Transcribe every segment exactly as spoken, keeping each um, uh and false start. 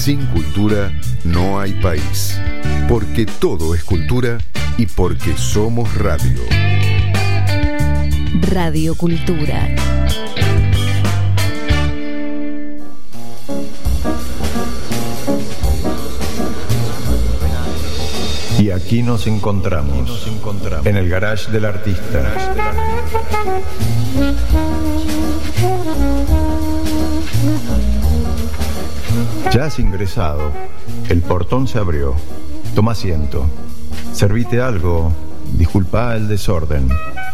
Sin cultura no hay país. Porque todo es cultura y porque somos radio. Radio Cultura. Y aquí nos encontramos, nos encontramos en el garage del artista. Ya has ingresado, el portón se abrió. Toma asiento. Servite algo, disculpa el desorden.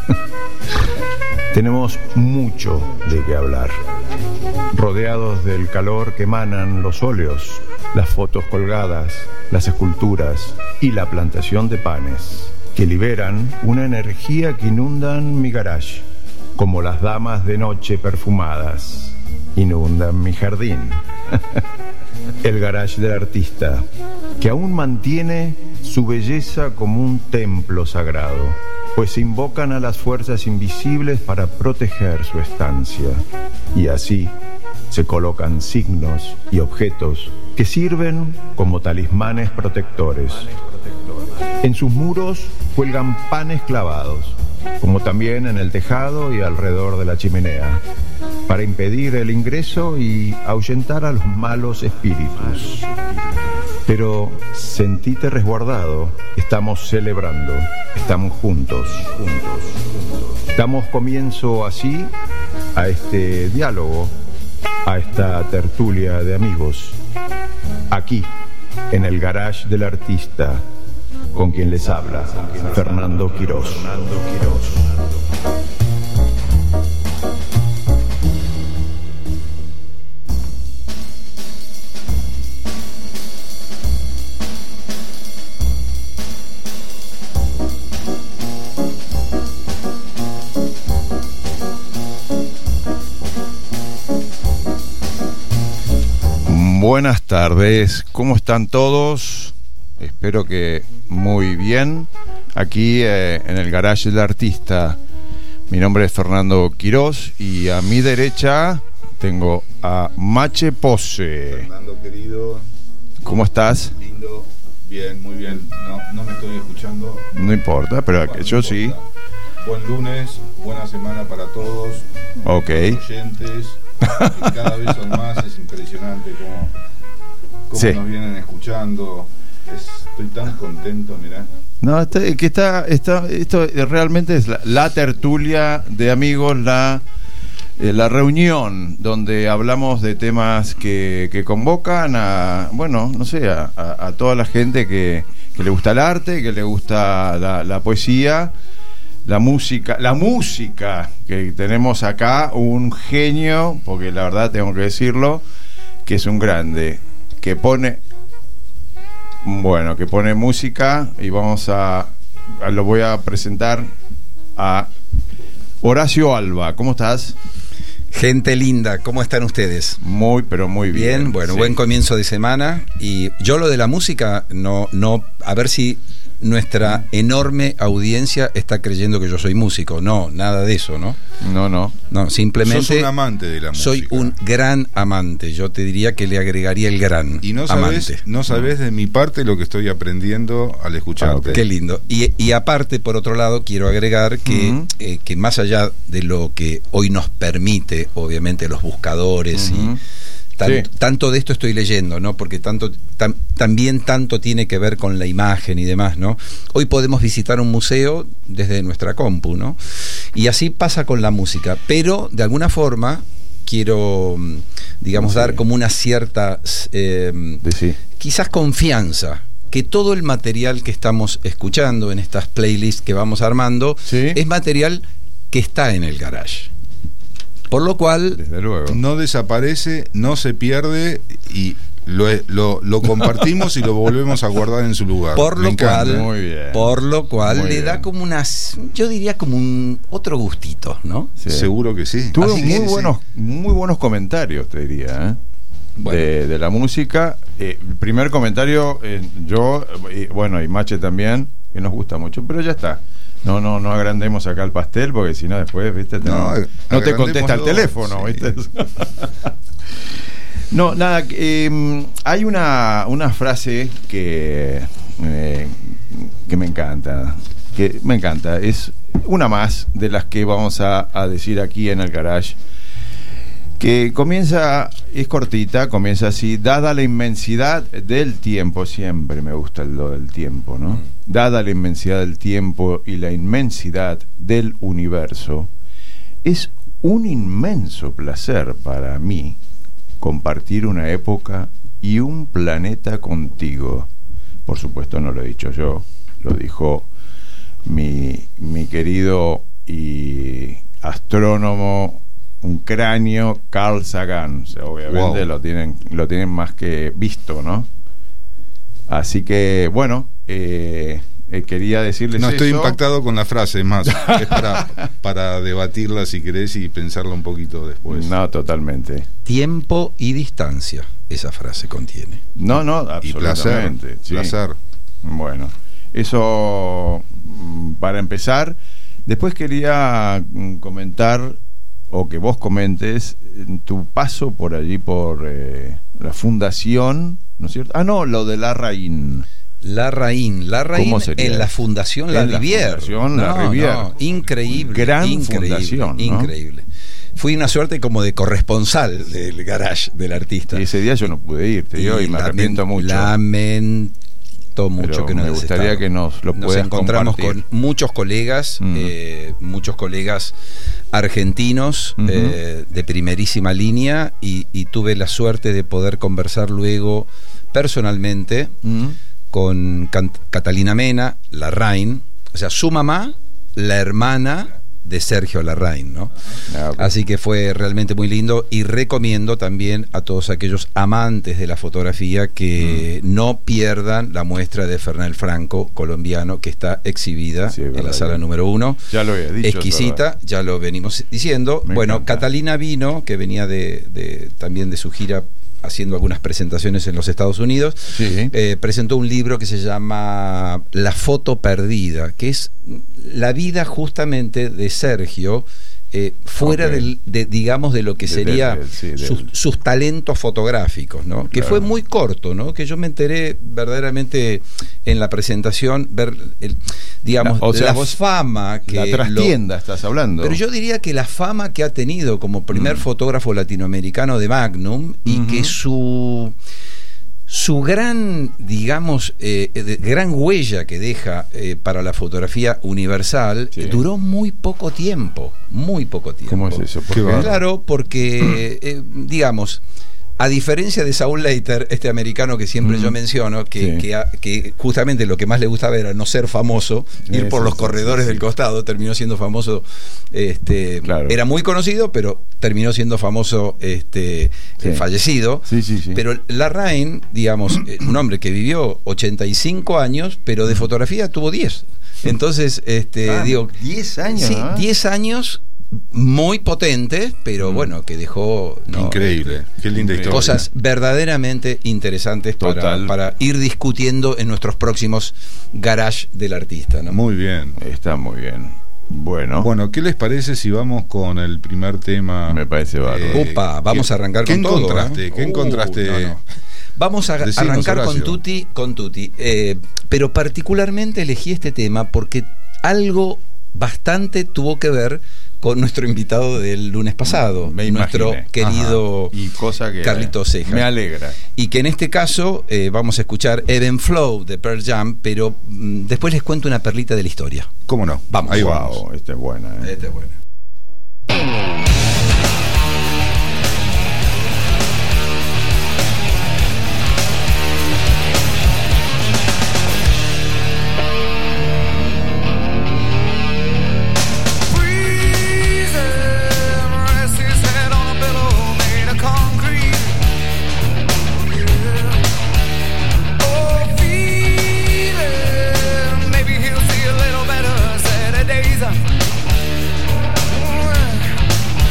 Tenemos mucho de qué hablar. Rodeados del calor que emanan los óleos, las fotos colgadas, las esculturas y la plantación de panes, que liberan una energía que inundan mi garage, como las damas de noche perfumadas inundan mi jardín. El garage del artista, que aún mantiene su belleza como un templo sagrado, pues invocan a las fuerzas invisibles para proteger su estancia. Y así se colocan signos y objetos que sirven como talismanes protectores. En sus muros cuelgan panes clavados, como también en el tejado y alrededor de la chimenea, para impedir el ingreso y ahuyentar a los malos espíritus. Pero sentite resguardado, estamos celebrando, estamos juntos, juntos. Damos comienzo así a este diálogo, a esta tertulia de amigos, aquí, en el garage del artista, con quien les habla, Fernando Quirós. Buenas tardes, ¿cómo están todos? Espero que muy bien. Aquí eh, en el garage del artista. Mi nombre es Fernando Quirós y a mi derecha tengo a Mache Pose. Fernando querido, ¿cómo estás? Lindo, bien, muy bien. No, no me estoy escuchando. No importa, pero Bueno, yo no sí. importa. Buen lunes, buena semana para todos. Ok. Los oyentes, que cada vez son más, es impresionante cómo, cómo Sí. nos vienen escuchando. Es, estoy tan contento, mirá. No, está, que está, está, esto realmente es la, la tertulia de amigos, la, eh, la reunión donde hablamos de temas que, que convocan a, bueno, no sé, a, a, a toda la gente que, que le gusta el arte, que le gusta la, la poesía, la música, la música, que tenemos acá un genio, porque la verdad tengo que decirlo, que es un grande, que pone... Bueno, que pone música y vamos a, a lo voy a presentar a Horacio Alba. ¿Cómo estás? Gente linda, ¿cómo están ustedes? Muy, pero muy bien. Bien, bueno, sí. Buen comienzo de semana. Y yo lo de la música, no, no, a ver si nuestra enorme audiencia está creyendo que yo soy músico. No, nada de eso, ¿no? No, no. No, simplemente Sos un amante de la música. soy un gran amante. Yo te diría que le agregaría el gran Y no sabés, amante. no sabés de mi parte lo que estoy aprendiendo al escucharte. Ah, qué lindo. Y, y aparte, por otro lado, quiero agregar que, Uh-huh. eh, que más allá de lo que hoy nos permite, obviamente, los buscadores Uh-huh. y tan- Sí. tanto de esto estoy leyendo, ¿no? Porque tanto tam- también tanto tiene que ver con la imagen y demás, ¿no? Hoy podemos visitar un museo desde nuestra compu, ¿no? Y así pasa con la música, pero de alguna forma quiero, digamos, Sí. dar como una cierta eh, Sí. quizás confianza que todo el material que estamos escuchando en estas playlists que vamos armando Sí. es material que está en el garage. Por lo cual, Desde luego. No desaparece, no se pierde y lo, lo, lo compartimos y lo volvemos a guardar en su lugar. por Me lo encanta. cual, Muy bien. por lo cual Muy le da bien. como unas, yo diría como un otro gustito, ¿no? Sí. Seguro que sí. Tuvo Así muy que, buenos, muy buenos comentarios, te diría, ¿eh? Bueno. de, de la música. Eh, el primer comentario, eh, yo, eh, bueno, y Mache también, que nos gusta mucho, pero ya está. No, no, no agrandemos acá el pastel, porque si no después, viste, te- No, no, no te contesta el agrandémoslo, teléfono, sí. viste. No, nada, eh, hay una, una frase que, eh, que me encanta, que me encanta, es una más de las que vamos a, a decir aquí en el garage, que comienza, es cortita, comienza así: dada la inmensidad del tiempo, siempre me gusta lo del tiempo, ¿no? Dada la inmensidad del tiempo y la inmensidad del universo, es un inmenso placer para mí compartir una época y un planeta contigo. Por supuesto no lo he dicho yo, lo dijo mi, mi querido y astrónomo, un cráneo, Carl Sagan. Obviamente wow. lo tienen, lo tienen más que visto, ¿no? Así que bueno, eh, eh, quería decirles no estoy eso. Impactado con la frase, es más, es para, para debatirla si querés y pensarla un poquito después. No, totalmente. Tiempo y distancia, esa frase contiene. No, no, absolutamente. Y placer, sí. placer. Bueno, eso para empezar. Después quería comentar, o que vos comentes, tu paso por allí, por eh, la fundación, ¿no es cierto? Ah, no, lo de Larraín. Larraín, Larraín en la Fundación La Rivière. Fundación La no, Rivière. No, increíble. Gran increíble, fundación, ¿no? Increíble. Fui una suerte como de corresponsal del garage del artista. Y ese día yo no pude ir, te digo, y, y me arrepiento mucho. Lamento mucho. Pero que no me gustaría que nos lo puedas Nos encontramos compartir. con muchos colegas, mm. eh, muchos colegas argentinos, uh-huh. eh, de primerísima línea, y, y tuve la suerte de poder conversar luego personalmente uh-huh. con Can- Catalina Mena, Larraín, o sea, su mamá, la hermana de Sergio Larraín, ¿no? Ah, okay. Así que fue realmente muy lindo, y recomiendo también a todos aquellos amantes de la fotografía que mm. no pierdan la muestra de Fernel Franco, colombiano, que está exhibida sí, en verdad, la sala ya. número uno. Ya lo había dicho. Exquisita, ya lo venimos diciendo. Me bueno, encanta. Catalina vino, que venía de, de también de su gira haciendo algunas presentaciones en los Estados Unidos, sí. eh, presentó un libro que se llama La foto perdida, que es la vida justamente de Sergio, eh, fuera okay. del, de, digamos, de lo que de, sería de, de, sí, de, sus, sus talentos fotográficos, ¿no? Claro. Que fue muy corto, ¿no? Que yo me enteré verdaderamente en la presentación, ver el, digamos, la, o sea, la fama que... La trastienda lo, estás hablando. Pero yo diría que la fama que ha tenido como primer mm. fotógrafo latinoamericano de Magnum, y uh-huh. que su... su gran, digamos, eh, de, gran huella que deja eh, para la fotografía universal, sí. duró muy poco tiempo, muy poco tiempo. ¿Cómo es eso? ¿Por qué? Claro, porque, eh, digamos, a diferencia de Saul Leiter, este americano que siempre mm. yo menciono, que, sí. que, a, que justamente lo que más le gustaba era no ser famoso, ir eso, por los corredores sí, sí. del costado, terminó siendo famoso, este, claro. era muy conocido, pero terminó siendo famoso, este, sí. eh, fallecido. Sí, sí, sí. Pero Larraín, digamos, eh, un hombre que vivió ochenta y cinco años, pero de fotografía tuvo diez. Entonces, este, ah, digo, diez años. Sí, diez años. Muy potente, pero mm. bueno, que dejó no, increíble, qué linda historia. Cosas verdaderamente interesantes para, para ir discutiendo en nuestros próximos garage del artista, ¿no? Muy bien. Está muy bien. Bueno. Bueno, ¿qué les parece si vamos con el primer tema? Me parece bárbaro. Eh, Opa, vamos a arrancar con todo. ¿Qué encontraste? ¿Qué uh, encontraste? No, no. Vamos a Decinos, arrancar Horacio. con Tutti, con Tutti. Eh, pero particularmente elegí este tema porque algo bastante tuvo que ver con nuestro invitado del lunes pasado, me nuestro imaginé. querido Ajá. Y cosa que Carlitos Ceja. Me alegra. Y que en este caso eh, vamos a escuchar Ebb and Flow de Pearl Jam, pero mm, después les cuento una perlita de la historia. ¿Cómo no? Vamos. Ahí wow, vamos. Esta es buena. ¿eh? Esta es buena. Days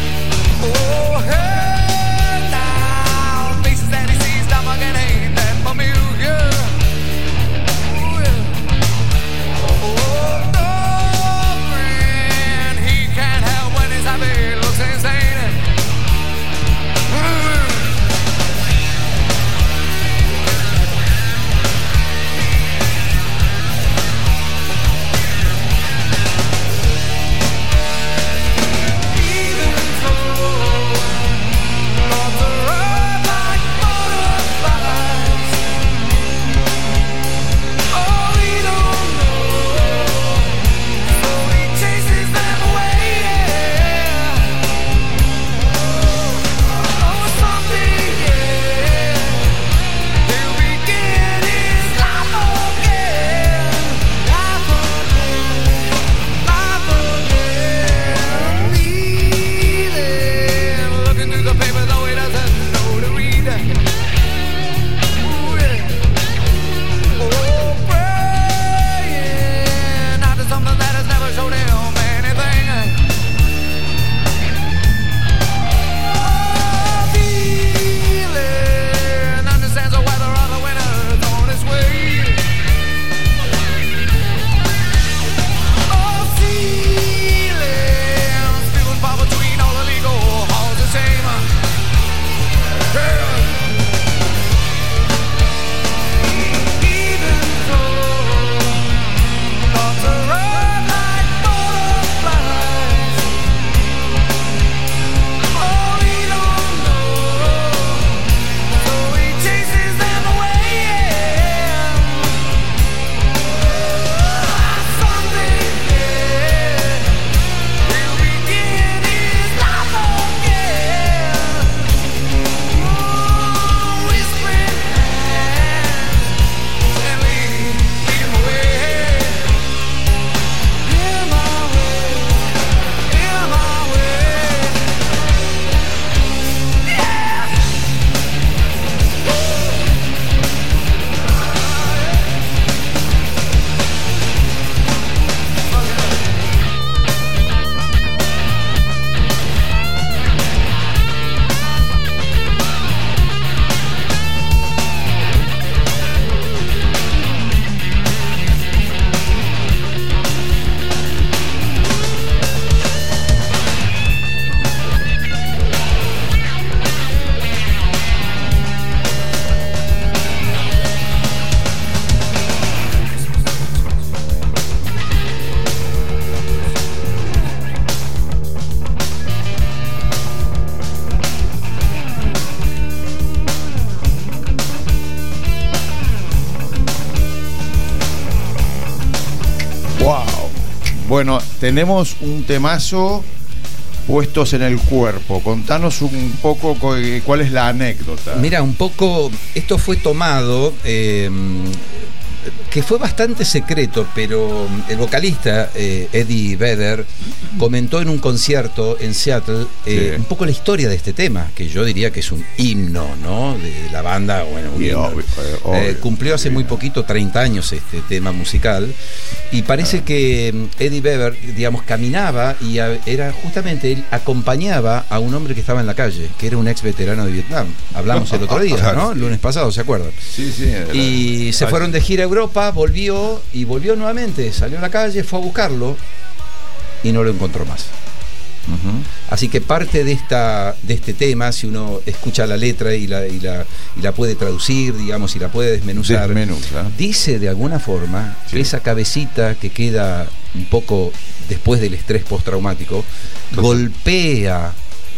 Bueno, tenemos un temazo, Puestos en el Cuerpo. Contanos un poco cuál es la anécdota. Mira, un poco, esto fue tomado, eh, que fue bastante secreto, pero el vocalista eh, Eddie Vedder comentó en un concierto en Seattle eh, sí. un poco la historia de este tema, que yo diría que es un himno, ¿no? De, de la banda, bueno, un himno. Obvio, obvio, eh, cumplió hace muy poquito, treinta años, este tema musical, y parece ah. que Eddie Vedder, digamos, caminaba y a, era justamente, él acompañaba a un hombre que estaba en la calle, que era un ex veterano de Vietnam. Hablamos el otro día, ¿no? El lunes pasado, ¿se acuerdan? Sí, sí. Y se fueron de gira a Europa, volvió y volvió nuevamente, salió a la calle, fue a buscarlo y no lo encontró más. Uh-huh. Así que parte de esta de este tema, si uno escucha la letra y la, y la, y la puede traducir, digamos, y la puede desmenuzar, Desmenuza. dice de alguna forma sí. que esa cabecita que queda un poco después del estrés postraumático, Total. golpea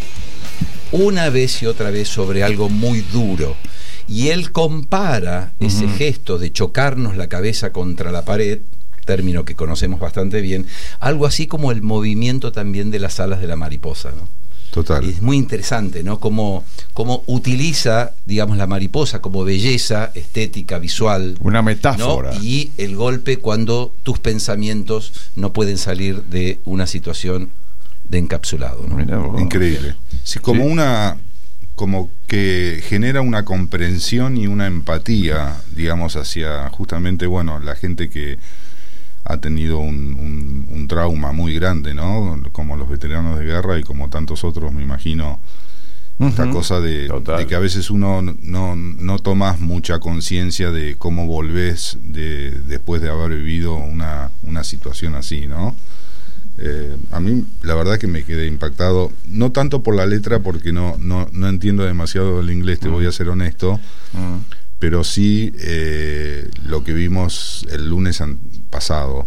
una vez y otra vez sobre algo muy duro. Y él compara uh-huh. ese gesto de chocarnos la cabeza contra la pared, término que conocemos bastante bien, algo así como el movimiento también de las alas de la mariposa, ¿no? Total. Y es muy interesante, ¿no? Cómo, cómo utiliza, digamos, la mariposa como belleza estética, visual. Una metáfora. ¿no? Y el golpe cuando tus pensamientos no pueden salir de una situación de encapsulado, ¿no? Increíble. Sí, como sí. una... como que genera una comprensión y una empatía, digamos, hacia justamente, bueno, la gente que ha tenido un, un, un trauma muy grande, ¿no? Como los veteranos de guerra y como tantos otros, me imagino, uh-huh. esta cosa de, de que a veces uno no, no tomás mucha conciencia de cómo volvés de, después de haber vivido una, una situación así, ¿no? Eh, a mí la verdad que me quedé impactado, no tanto por la letra, porque no, no, no entiendo demasiado el inglés, te mm. voy a ser honesto, mm. pero sí eh, lo que vimos el lunes pasado.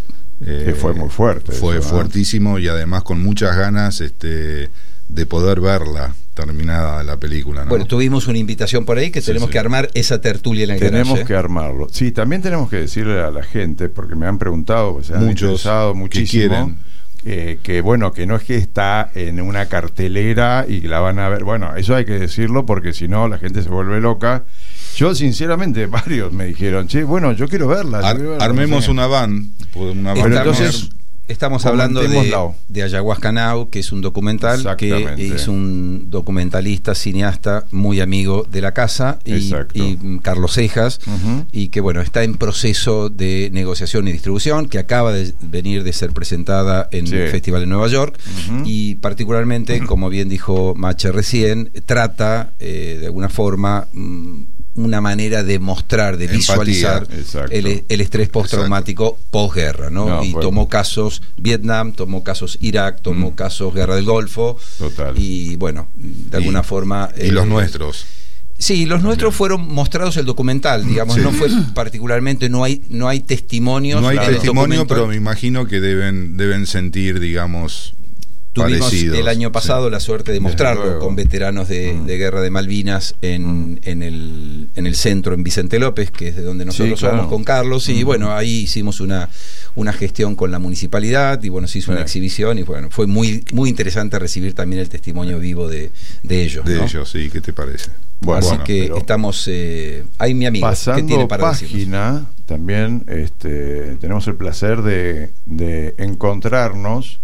Eh, que fue muy fuerte. Fue eso, fuertísimo, ¿no? Y además con muchas ganas este, de poder verla terminada la película, ¿no? Bueno, tuvimos una invitación por ahí que sí, tenemos sí. que armar esa tertulia en el Tenemos garage, ¿eh? que armarlo. Sí, también tenemos que decirle a la gente, porque me han preguntado, pues, se han muchos interesado muchísimo, que, que bueno, que no es que está en una cartelera y la van a ver. Bueno, eso hay que decirlo porque si no la gente se vuelve loca. Yo sinceramente varios me dijeron, che, bueno, yo quiero verla. Ar- quiero verla armemos no sé. una van, una van. Pero entonces estamos hablando de, de Ayahuasca Now, que es un documental que es un documentalista, cineasta muy amigo de la casa, y, y Carlos Cejas, uh-huh. y que bueno, está en proceso de negociación y distribución, que acaba de venir de ser presentada en sí. el Festival de Nueva York, uh-huh. y particularmente, uh-huh. como bien dijo Mache recién, trata eh, de alguna forma mm, una manera de mostrar, de Empatía, visualizar el, el estrés postraumático posguerra, ¿no? no y bueno. tomó casos Vietnam, tomó casos Irak, tomó mm. casos Guerra del Golfo. Total. Y bueno, de alguna y, forma... Y eh, los nuestros. Sí, los nuestros fueron mostrados el documental, digamos, sí. no fue particularmente, no hay no hay testimonios. No hay testimonio, pero me imagino que deben, deben sentir, digamos... Tuvimos parecidos. El año pasado sí. la suerte de mostrarlo con veteranos de, mm. de Guerra de Malvinas en, mm. en, el, en el centro en Vicente López, que es de donde nosotros sí, claro. somos con Carlos, y mm. bueno, ahí hicimos una, una gestión con la municipalidad y bueno, se hizo sí. una exhibición y bueno, fue muy, muy interesante recibir también el testimonio vivo de, de ellos. De ¿no? ellos, sí, ¿qué te parece? Bueno, así bueno, que estamos, eh, ahí mi amigo pasando que tiene para página, decirnos. También este, tenemos el placer de, de encontrarnos,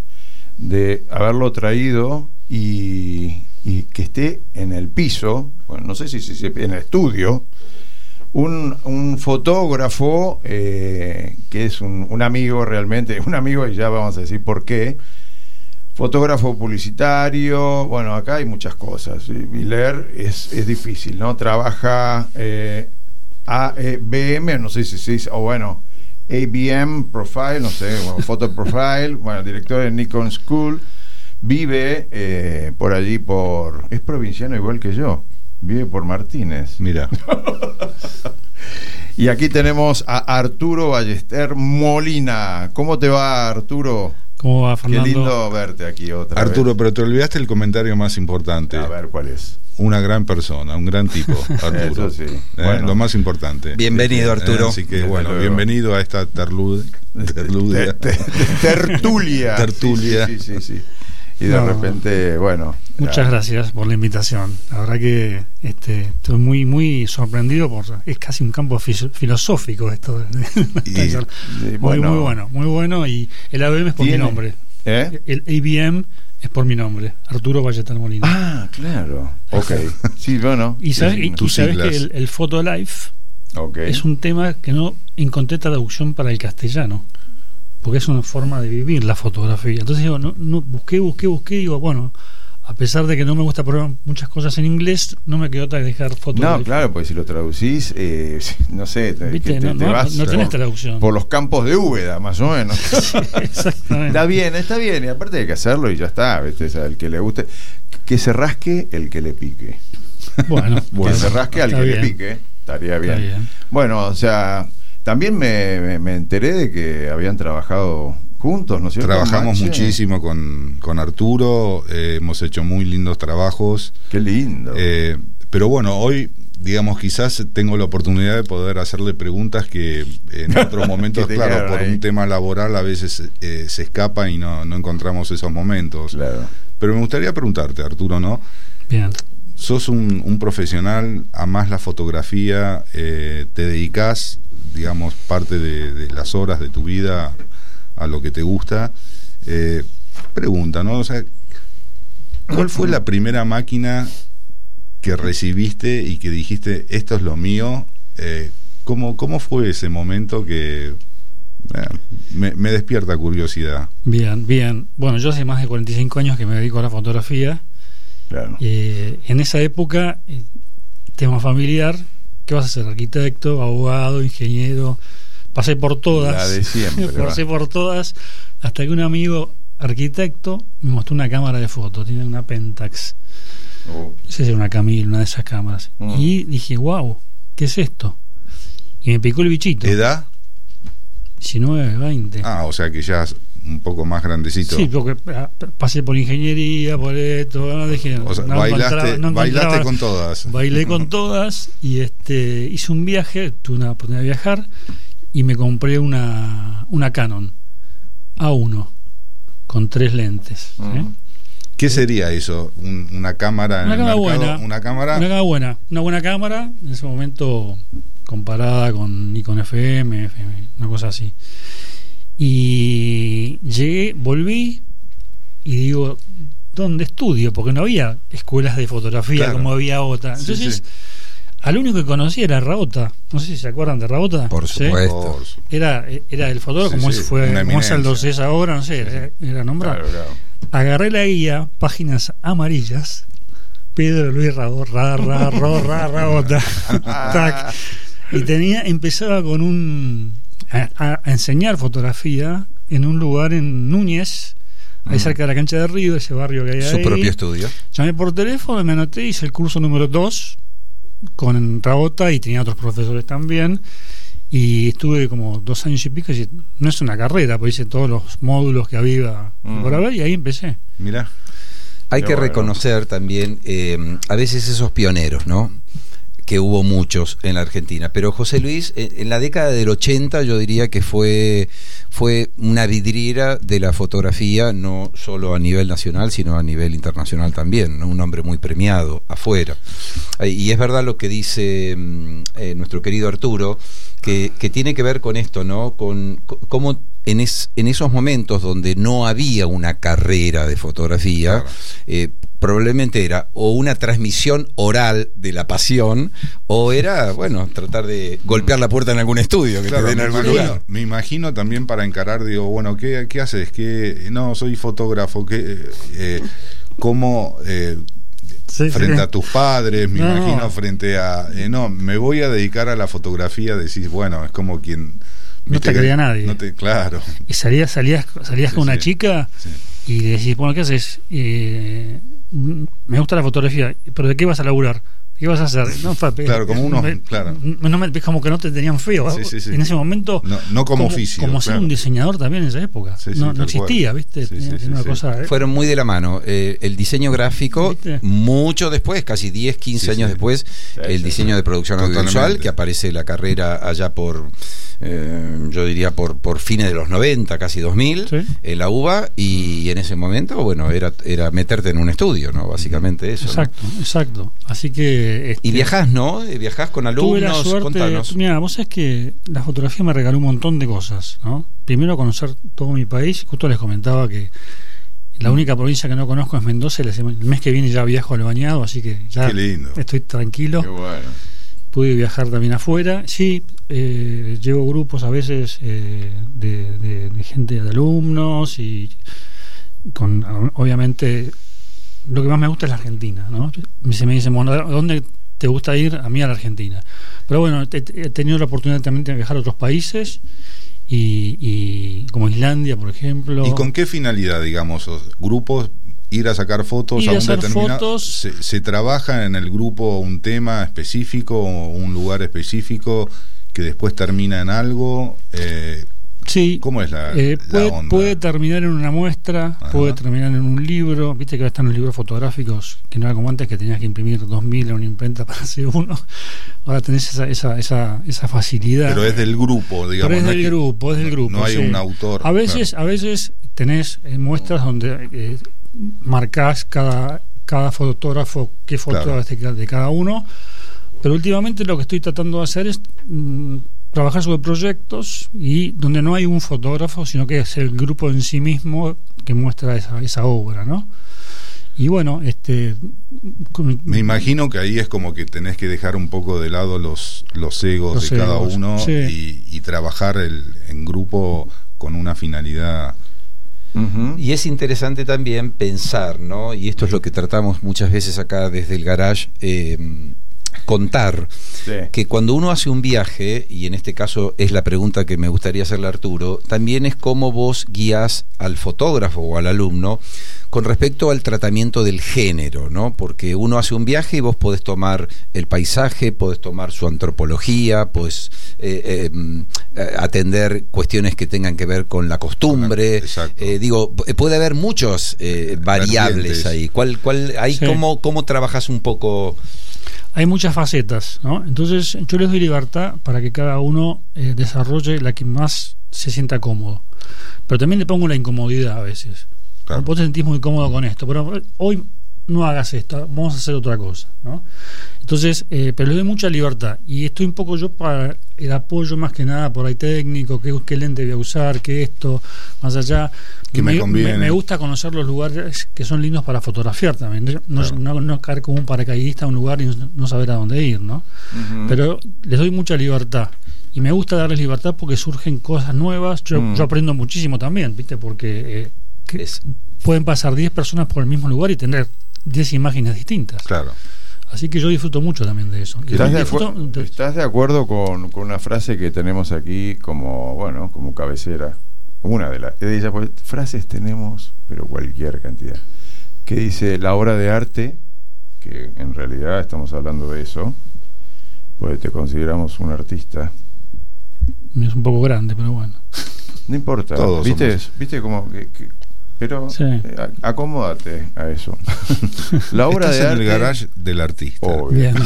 de haberlo traído y, y que esté en el piso, bueno, no sé si, si, si en el estudio, un, un fotógrafo eh, que es un, un amigo realmente, un amigo y ya vamos a decir por qué, fotógrafo publicitario, bueno, acá hay muchas cosas y, y leer es, es difícil, ¿no? Trabaja eh, A B M, no sé si se dice, o bueno, A B M Profile, no sé, bueno, Photo Profile, bueno, director de Nikon School, vive eh, por allí, por... es provinciano igual que yo, vive por Martínez. Mira. Y aquí tenemos a Arturo Ballester Molina. ¿Cómo te va, Arturo? ¿Cómo va, Fernando? Qué lindo verte aquí otra Arturo, vez. pero te olvidaste el comentario más importante. A ver, ¿cuál es? una gran persona, un gran tipo, Arturo. Eso sí. Eh, Bueno. Lo más importante. Bienvenido, Arturo. Eh, así que, Desde bueno, luego. bienvenido a esta terlude, terludia. Te- te- tertulia. Tertulia. Sí, sí, sí, sí. Y de No. repente, bueno. Muchas ya. gracias por la invitación. La verdad que este, estoy muy muy sorprendido por es casi un campo fis- filosófico esto. de- de- Y- muy, y bueno. muy bueno, muy bueno. Y el A B M es por Tiene- mi nombre. ¿Eh? El A B M es por mi nombre, Arturo Ballester Molina. Ah, claro. Ok. Sí, bueno. y sabes, sí, y- y tus sabes siglas. que el, el Photolife ok. es un tema que no encontré traducción para el castellano, porque es una forma de vivir la fotografía. Entonces digo, no, no busqué, busqué, busqué, y digo, bueno, a pesar de que no me gusta probar muchas cosas en inglés, no me quedó otra que dejar fotos. No, claro, pues si lo traducís, eh, no sé, te, ¿Viste? que te- No, te no, vas no tenés por, traducción. por los campos de Úbeda, más o menos. Exactamente. Está bien, está bien, y aparte hay que hacerlo y ya está, ¿viste? O sea, el que le guste, que se rasque el que le pique. Bueno, Que se rasque al está que bien. le pique, estaría bien. Está bien. Bueno, o sea, también me, me, me enteré de que habían trabajado juntos, ¿no es cierto? Trabajamos Mache? muchísimo con, con Arturo, eh, hemos hecho muy lindos trabajos. Qué lindo. Eh, pero bueno, hoy, digamos, quizás tengo la oportunidad de poder hacerle preguntas que en otros momentos, Que te claro, quedaron por ahí. un tema laboral a veces eh, se escapa y no, no encontramos esos momentos. Claro. Pero me gustaría preguntarte, Arturo, ¿no? Bien. Sos un, un profesional, amás la fotografía, eh, te dedicás, digamos, parte de, de las horas de tu vida a lo que te gusta. Eh, pregunta, ¿no? O sea, ¿cuál fue la primera máquina que recibiste y que dijiste, esto es lo mío? Eh, ¿cómo, ¿Cómo fue ese momento que eh, me, me despierta curiosidad? Bien, bien. Bueno, yo hace más de cuarenta y cinco años que me dedico a la fotografía. Claro. Eh, en esa época, eh, tema familiar, ¿qué vas a ser? Arquitecto, abogado, ingeniero. Pasé por todas. La de siempre, Pasé va. por todas, hasta que un amigo arquitecto me mostró una cámara de foto. Tiene una Pentax. Oh. No sé si era una Camil, una de esas cámaras. Mm. Y dije, wow, ¿qué es esto? Y me picó el bichito. ¿Edad? diecinueve, veinte. Ah, o sea que ya un poco más grandecito. Sí, porque ah, pasé por ingeniería, por esto, no, dije, O sea, no bailaste, encontraba- no bailaste encontraba- con todas. Bailé con todas y este hice un viaje, tuve una oportunidad de viajar y me compré una, una Canon A uno con tres lentes. ¿sí? Mm. ¿Qué sería eso? Un- ¿Una cámara en Una el cámara mercado? buena. ¿Una cámara? Una cámara buena, una buena cámara, en ese momento comparada con Nikon F M, F M, una cosa así. Y llegué, volví y digo, ¿dónde estudio? Porque no había escuelas de fotografía Claro. como había otra. Sí, Entonces, sí. al único que conocía era Raota. No sé si se acuerdan de Raota. Por ¿Sí? supuesto. Por su- Era, era el fotógrafo, Sí, como, sí, es, fue, una como es Aldo eminencia. César ahora, no sé, era, era nombrado. Claro, claro. Agarré la guía, páginas amarillas, Pedro Luis Rago, ra, ra, ro, ra, Raota. Tac. Y tenía, empezaba con un a, a- a enseñar fotografía en un lugar en Núñez, ahí Mm. cerca de la cancha de Río, ese barrio que hay Su ahí. propio estudio. Llamé por teléfono, me anoté, hice el curso número dos con Raota y tenía otros profesores también. Y estuve como dos años y pico. Y no es una carrera, pues hice todos los módulos que había Mm. por haber y ahí empecé. Mirá. Hay Qué que bueno. reconocer también eh, a veces esos pioneros, ¿no? Que hubo muchos en la Argentina, pero José Luis en, en la década del ochenta yo diría que fue fue una vidriera de la fotografía, no solo a nivel nacional sino a nivel internacional también, ¿no? Un hombre muy premiado afuera. Eh, y es verdad lo que dice mm, eh, nuestro querido Arturo, que, que tiene que ver con esto, ¿no? Con c- cómo en, es, en esos momentos donde no había una carrera de fotografía, Claro. eh, probablemente era o una transmisión oral de la pasión o era, bueno, tratar de golpear la puerta en algún estudio que Claro, te den me, en algún imagino, lugar. me imagino también para encarar, digo, bueno, ¿qué, qué haces? ¿Qué, no, soy fotógrafo. ¿Qué, eh, ¿Cómo eh, Sí, frente sí. a tus padres? Me No. imagino frente a... eh, no, me voy a dedicar a la fotografía. Decís, bueno, es como quien... No viste te que- creía nadie. No te, claro. Y salías, salías, salías Sí, con una sí. chica Sí. y le decís, bueno, ¿qué haces? Eh, me gusta la fotografía, pero ¿de qué vas a laburar? ¿qué vas a hacer? No, papi, claro, como uno, me, claro. No me, como que no te tenían feo. Sí, sí, sí. En ese momento. No, no como, como oficio. Como claro. ser un diseñador también en esa época. Sí, sí, no, no existía, cual. ¿viste? Sí, sí, sí, una sí. cosa, ¿eh? Fueron muy de la mano. Eh, el diseño gráfico, ¿viste? Mucho después, casi diez, quince Sí, años sí. después, Sí, el sí, diseño sí. de producción Totalmente. audiovisual, que aparece la carrera allá por, eh, yo diría, por, por fines de los noventa, casi dos mil, Sí. en la UBA, y en ese momento, bueno, era, era meterte en un estudio, ¿no? Básicamente eso. ¿no? Exacto, exacto. Así que. Este, Y viajás, ¿no? Viajás con Tuve la alumnos, suerte, contanos. mira, vos sabés que la fotografía me regaló un montón de cosas, ¿no? Primero conocer todo mi país, justo les comentaba que la única provincia que no conozco es Mendoza, y el mes que viene ya viajo al Bañado, así que ya Qué lindo. estoy tranquilo. Qué bueno. Pude viajar también afuera, sí, eh, llevo grupos a veces eh, de, de, de gente, de alumnos, y con, obviamente, lo que más me gusta es la Argentina, ¿no? Se me dicen, bueno, ¿a dónde te gusta ir? A mí a la Argentina. Pero bueno, he, he tenido la oportunidad también de viajar a otros países, y, y como Islandia, por ejemplo. ¿Y con qué finalidad, digamos, os- grupos, ir a sacar fotos Ir a a un hacer determinado... fotos. ¿Se, se trabaja en el grupo un tema específico o un lugar específico que después termina en algo? Eh, Sí, ¿Cómo es la, eh, la puede, onda? puede terminar en una muestra, Ajá. puede terminar en un libro. Viste que ahora están los libros fotográficos, que no era como antes, que tenías que imprimir dos mil en una imprenta para hacer uno. Ahora tenés esa, esa, esa, esa facilidad. Pero es del grupo, digamos. Pero es no del que- grupo, es del grupo. No hay sí. un autor. A veces, claro. a veces tenés eh, muestras donde eh, marcás cada, cada fotógrafo qué foto Claro. es de, ca- de cada uno. Pero últimamente lo que estoy tratando de hacer es mm, trabajar sobre proyectos y donde no hay un fotógrafo, sino que es el grupo en sí mismo que muestra esa, esa obra, ¿no? Y bueno, este con- Me imagino que ahí es como que tenés que dejar un poco de lado los, los egos Los de cada egos, uno sí. y, y trabajar el, en grupo con una finalidad. Ujú. Y es interesante también pensar, ¿no? Y esto es lo que tratamos muchas veces acá desde el garage, eh, contar Sí. que cuando uno hace un viaje, y en este caso es la pregunta que me gustaría hacerle a Arturo, también es cómo vos guías al fotógrafo o al alumno con respecto al tratamiento del género, ¿no? Porque uno hace un viaje y vos podés tomar el paisaje, podés tomar su antropología, podés eh, eh, atender cuestiones que tengan que ver con la costumbre. Exacto. Eh, digo, puede haber muchos eh, variables Vertientes. ahí. ¿Cuál, cuál, ahí Sí. cómo, cómo trabajas un poco? hay muchas facetas, ¿no? Entonces yo les doy libertad para que cada uno eh, desarrolle la que más se sienta cómodo. Pero también le pongo la incomodidad a veces. Claro. Vos te sentís muy cómodo con esto, pero hoy no hagas esto, vamos a hacer otra cosa, ¿no? Entonces, eh, pero le doy mucha libertad y estoy un poco yo para el apoyo más que nada por ahí técnico, qué, qué lente voy a usar, qué esto, más allá. ¿Qué me conviene? me, me gusta conocer los lugares que son lindos para fotografiar también. No, Claro. no, no caer como un paracaidista a un lugar y no, no saber a dónde ir, ¿no? Ujú. Pero les doy mucha libertad. Y me gusta darles libertad porque surgen cosas nuevas. Yo, Mm. yo aprendo muchísimo también, ¿viste? Porque eh, que Es- pueden pasar diez personas por el mismo lugar y tener diez imágenes distintas. Claro. Así que yo disfruto mucho también de eso. ¿Estás de, Disfruto acuer- de- estás de acuerdo con, con una frase que tenemos aquí como, bueno, como cabecera? Una de las de ellas, pues, frases tenemos, pero cualquier cantidad. Que dice, la obra de arte, que en realidad estamos hablando de eso, pues te consideramos un artista. Es un poco grande, pero bueno. No importa, Todos ¿viste? somos. ¿Viste como que, que- pero Sí. eh, a- acomódate a eso. La obra Estás de en arte, el garage del artista. obvio. Bien.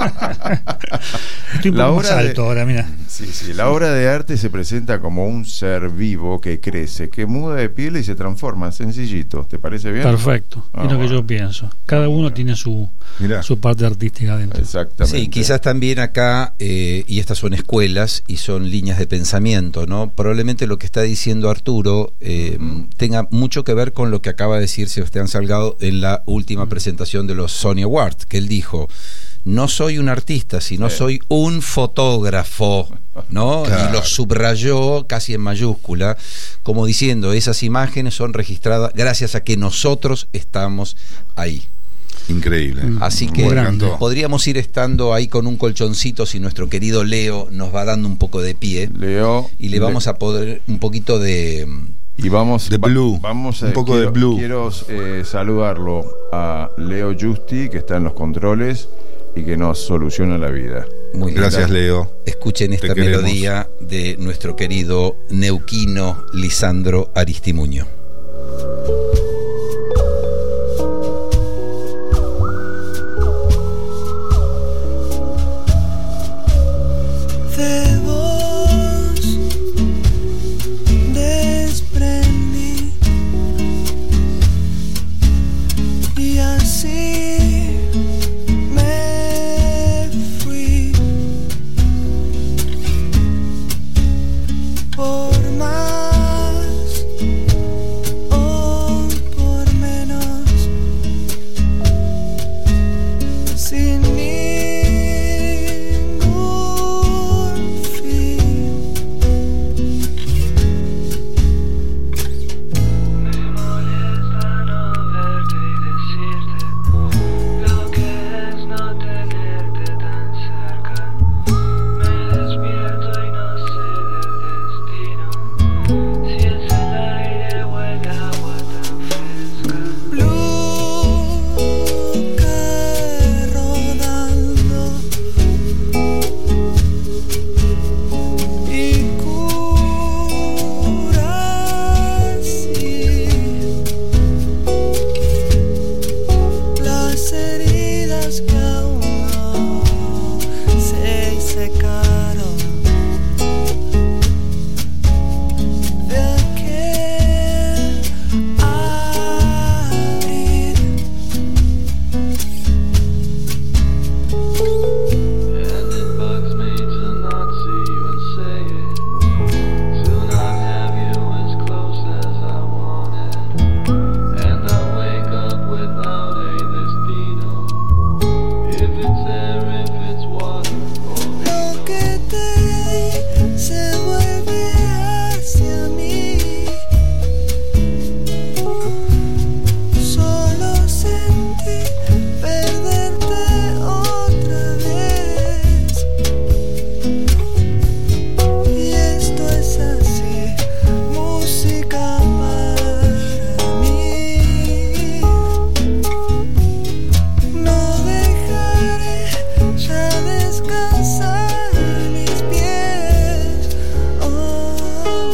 Estoy un La poco más obra de- alto ahora, mira. Sí, sí, la obra de arte se presenta como un ser vivo que crece, que muda de piel y se transforma, sencillito. ¿Te parece bien? Perfecto. Ah, es lo que bueno. yo pienso. Cada uno Bueno. tiene su, Mirá. su parte artística adentro. Exactamente. Sí, quizás también acá, eh, y estas son escuelas y son líneas de pensamiento, ¿no? Probablemente lo que está diciendo Arturo eh, Ujú. tenga mucho que ver con lo que acaba de decir Sebastián Salgado en la última presentación de los Sony Awards, que él dijo, no soy un artista, sino Sí. soy un fotógrafo, ¿no? Claro. Y lo subrayó casi en mayúscula, como diciendo, esas imágenes son registradas gracias a que nosotros estamos ahí. Increíble. Mm. Así Muy que grande. podríamos ir estando ahí con un colchoncito si nuestro querido Leo nos va dando un poco de pie Leo. y le vamos a poder un poquito de... Y vamos. De va- blue. Vamos a, Un poco de quiero- blue. Quiero eh, saludarlo a Leo Justi, que está en los controles, y que nos soluciona la vida. Muy linda. Gracias, Leo. Escuchen esta Te queremos. melodía de nuestro querido neuquino Lisandro Aristimuño. De vos desprendí y así me fui. Por más o por menos, sin ningún fin. Me molesta no verte y decirte lo que es no tenerte tan cerca. Me despierto y no sé del destino, si es el aire o el agua tan fresca. Luca rodando y cura así las heridas que aún no se secaron de aquel abril. And it bugs me to not see you and say it, to not have you as close as I wanted, and I wake up without a destino, if it's air, if it's water, or lo que te di se vuelve hacia mí. Solo sentí perderte otra vez, y esto es así, música para mí. No dejaré ya descansar mis pies hoy,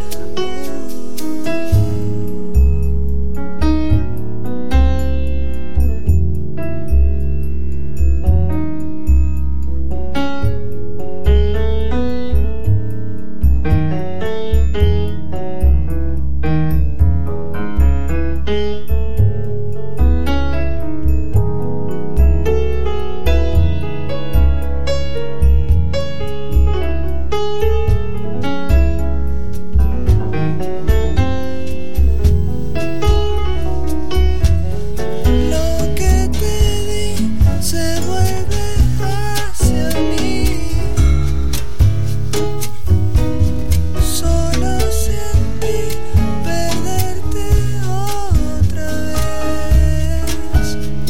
lo que te di se vuelve hacia mí. Solo sentí perderte otra vez,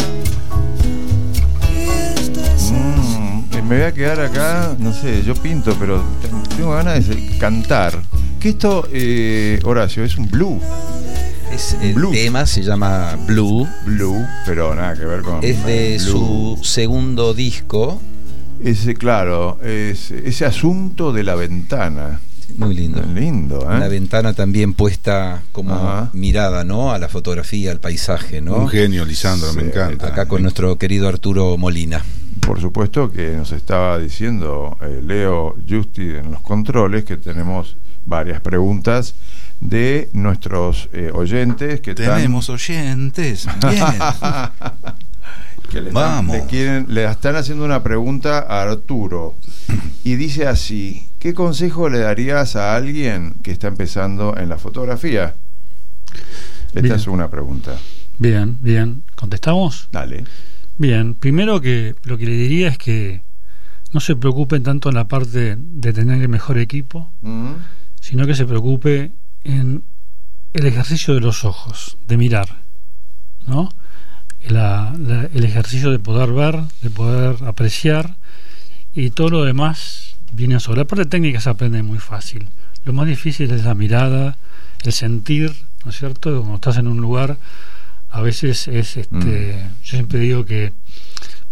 y esto es así. Mm, me voy a quedar acá, no sé, yo pinto, pero tengo ganas de cantar. Que esto, eh, Horacio, es un blue, Es, el Blue. tema se llama Blue. blue, pero nada que ver con Es de blue. su segundo disco. Ese, claro, es, ese asunto de la ventana. Muy lindo. Lindo, ¿eh? Una ventana también puesta como Ajá. mirada, ¿no? A la fotografía, al paisaje, ¿no? Un genio, Lisandro, me Sí, encanta. Acá con nuestro querido Arturo Molina. Por supuesto que nos estaba diciendo eh, Leo Justi en los controles que tenemos varias preguntas de nuestros eh, oyentes que están- Tenemos oyentes. Bien. que le, están, Vamos. le quieren, le están haciendo una pregunta a Arturo y dice así: ¿qué consejo le darías a alguien que está empezando en la fotografía? Esta Bien. es una pregunta. Bien, bien. ¿Contestamos? Dale. Bien, primero que lo que le diría es que no se preocupen tanto en la parte de tener el mejor equipo, Mm. sino que se preocupe en el ejercicio de los ojos, de mirar, ¿no? La- la- el ejercicio de poder ver, de poder apreciar, y todo lo demás viene a sobre. La parte técnica se aprende muy fácil. Lo más difícil es la mirada, el sentir, ¿no es cierto? Cuando estás en un lugar, a veces es, este, Mm. yo siempre digo que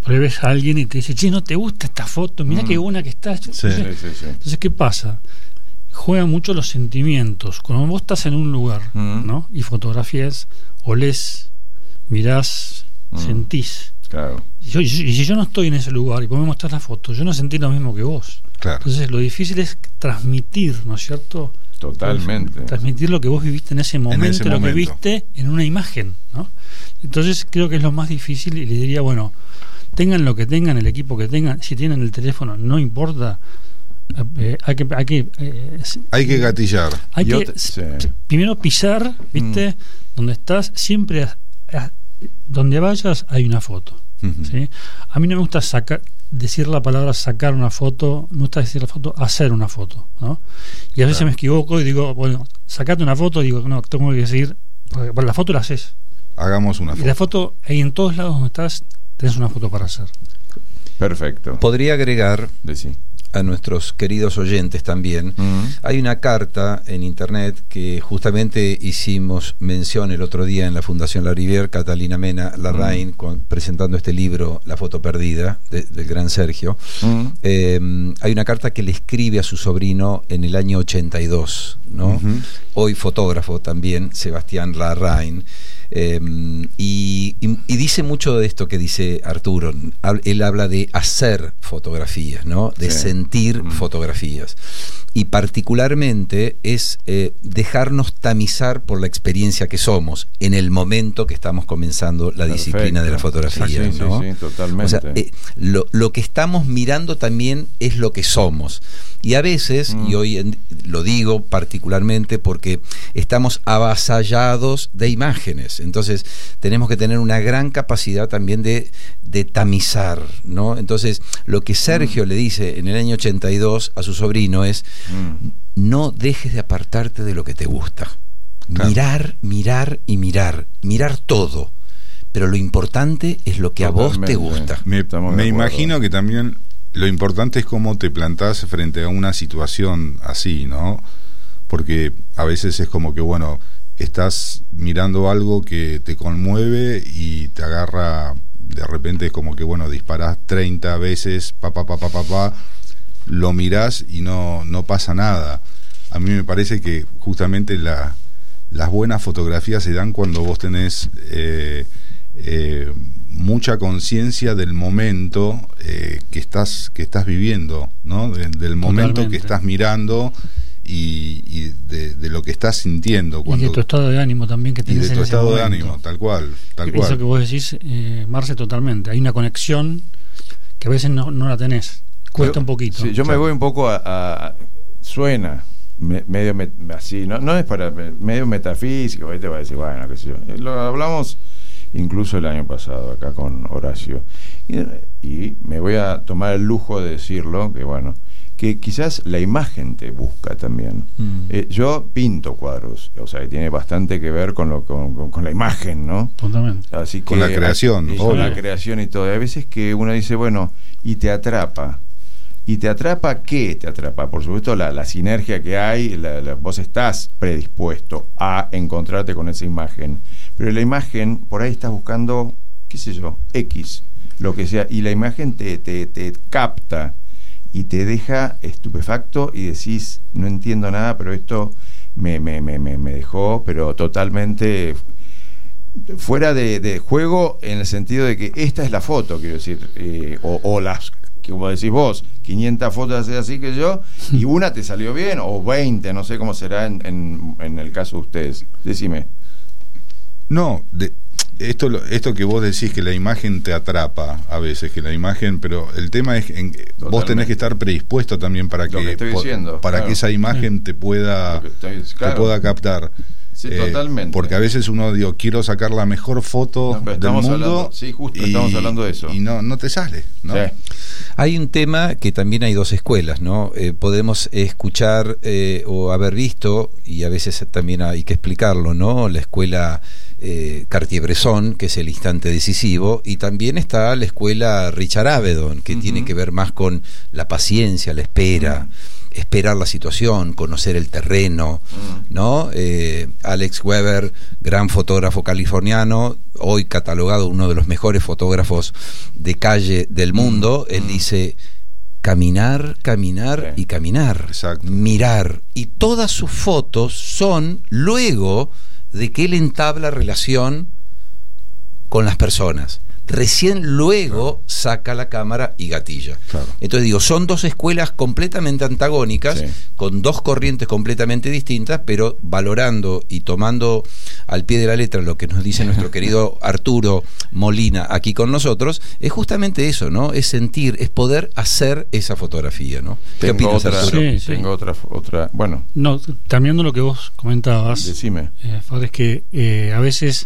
Por ahí ves a alguien y te dice, che, ¿no te gusta esta foto? Mirá Mm. qué buena que está. Sí. Sí, sí, sí. Entonces, ¿qué pasa? Juegan mucho los sentimientos. Cuando vos estás en un lugar, Mm. ¿no? Y fotografías, olés, mirás, Mm. sentís. Claro. Y, yo- y si yo no estoy en ese lugar y vos me mostrás la foto, yo no sentí lo mismo que vos. Claro. Entonces, lo difícil es transmitir, ¿no es cierto? Totalmente. Transmitir lo que vos viviste en ese momento, ese lo que momento. viste en una imagen, ¿no? Entonces creo que es lo más difícil y le diría, bueno, tengan lo que tengan, el equipo que tengan, si tienen el teléfono, no importa, eh, hay que, hay que, eh, Hay que gatillar. hay Yo que te- sí. primero pisar, ¿viste? Donde estás, siempre a- a- donde vayas hay una foto. Ujú. ¿Sí? A mí no me gusta sacar, decir la palabra sacar una foto, me gusta decir la foto, hacer una foto, ¿no? Y a veces Claro. me equivoco y digo, bueno, sacate una foto, digo, no, tengo que decir, porque para la foto la haces. Hagamos una Y foto. la foto, ahí en todos lados donde estás, tenés una foto para hacer. Perfecto. Podría agregar Decí. a nuestros queridos oyentes también. Mm. Hay una carta en internet que justamente hicimos mención el otro día en la Fundación La Rivière, Catalina Mena Larraín, con- presentando este libro, La foto perdida, de- del gran Sergio. Mm. Eh, hay una carta que le escribe a su sobrino en el año ochenta y dos, ¿no? Ujú. Hoy fotógrafo también, Sebastián Larraín. Eh, y, y- y dice mucho de esto que dice Arturo. Hab- Él habla de hacer fotografías, ¿no? De Sí. sentir Mm. fotografías. Y particularmente es eh, dejarnos tamizar por la experiencia que somos en el momento que estamos comenzando la disciplina de la Perfecto. fotografía, Sí, sí, ¿no? sí, totalmente. O sea, eh, lo, lo que estamos mirando también es lo que somos. Y a veces, Mm. y hoy en- lo digo particularmente porque estamos avasallados de imágenes. Entonces, tenemos que tener una gran capacidad también de, de tamizar, ¿no? Entonces, lo que Sergio le dice en el año ochenta y dos a su sobrino es: Mm. no dejes de apartarte de lo que te gusta. Claro. Mirar, mirar y mirar. Mirar todo. Pero lo importante es lo que a vos te Totalmente. gusta. Me, Estamos de me acuerdo. imagino que también lo importante es cómo te plantás frente a una situación así, ¿no? Porque a veces es como que, bueno, estás mirando algo que te conmueve y te agarra, de repente es como que, bueno, disparás treinta veces, pa, pa, pa, pa, pa, pa, lo mirás y no, no pasa nada. A mí me parece que justamente la, las buenas fotografías se dan cuando vos tenés eh, eh, mucha conciencia del momento eh, que estás que estás viviendo, ¿no? De- del momento Totalmente. que estás mirando y, y de, de lo que estás sintiendo Y cuando de tu estado de ánimo también que y tenés de en tu ese estado de momento. ánimo, tal cual, tal Eso cual. que vos decís, eh, Marce, totalmente. Hay una conexión que a veces no, no la tenés. Cuesta Yo- un poquito. Sí, yo me voy un poco a, a- a- suena me- medio met- así, no, no es para medio metafísico, ahí te va a decir, bueno, qué sé yo. Eh, Lo hablamos incluso el año pasado acá con Horacio. Y, y me voy a tomar el lujo de decirlo, que bueno, que quizás la imagen te busca también. Mm. Eh, yo pinto cuadros, o sea, que tiene bastante que ver con lo con, con- con la imagen, ¿no? Totalmente. Así Con que- la creación, y con obvio. la creación y todo. Hay veces que uno dice, bueno, y te atrapa. ¿Y te atrapa qué? Te atrapa, por supuesto, la, la sinergia que hay, la- la- vos estás predispuesto a encontrarte con esa imagen. Pero la imagen, por ahí estás buscando, qué sé yo, X, lo que sea, y la imagen te, te, te capta y te deja estupefacto y decís, no entiendo nada, pero esto me, me, me, me, me dejó, pero totalmente fuera de, de juego, en el sentido de que esta es la foto, quiero decir, eh, o, o las, como decís vos, quinientas fotos así que yo, y una te salió bien, o veinte, no sé cómo será en, en, en el caso de ustedes. Decime. No, de, esto, lo- esto que vos decís que la imagen te atrapa a veces, que la imagen, pero el tema es que en- vos tenés que estar predispuesto también para Lo que, que estoy po- diciendo, para claro. que esa imagen te pueda Lo que estoy- te claro. pueda captar. Sí, Eh, totalmente. Porque a veces uno digo, quiero sacar la mejor foto No, pero del estamos mundo. hablando- sí, justo, estamos hablando de eso. Y no, no te sale, ¿no? Sí. Hay un tema que también hay dos escuelas, ¿no? Eh, podemos escuchar eh, o haber visto, y a veces también hay que explicarlo, ¿no? La escuela eh, Cartier-Bresson, que es el instante decisivo, y también está la escuela Richard Avedon, que Ujú. tiene que ver más con la paciencia, la espera. esperar la situación, conocer el terreno, ¿no? Eh, Alex Weber, gran fotógrafo californiano, hoy catalogado uno de los mejores fotógrafos de calle del mundo, él dice: caminar, caminar y caminar, Exacto. mirar. Y todas sus fotos son luego de que él entabla relación con las personas. Recién luego claro. saca la cámara y gatilla. Claro. Entonces digo, son dos escuelas completamente antagónicas, sí. con dos corrientes completamente distintas, pero valorando y tomando al pie de la letra lo que nos dice nuestro querido Arturo Molina aquí con nosotros, es justamente eso, ¿no? Es sentir, es poder hacer esa fotografía, ¿no? ¿Qué Tengo opinas, otra, Arturo? Sí, sí. Tengo otra, otra, bueno. No, terminando lo que vos comentabas, Decime. Eh, Fabio, es que eh, a veces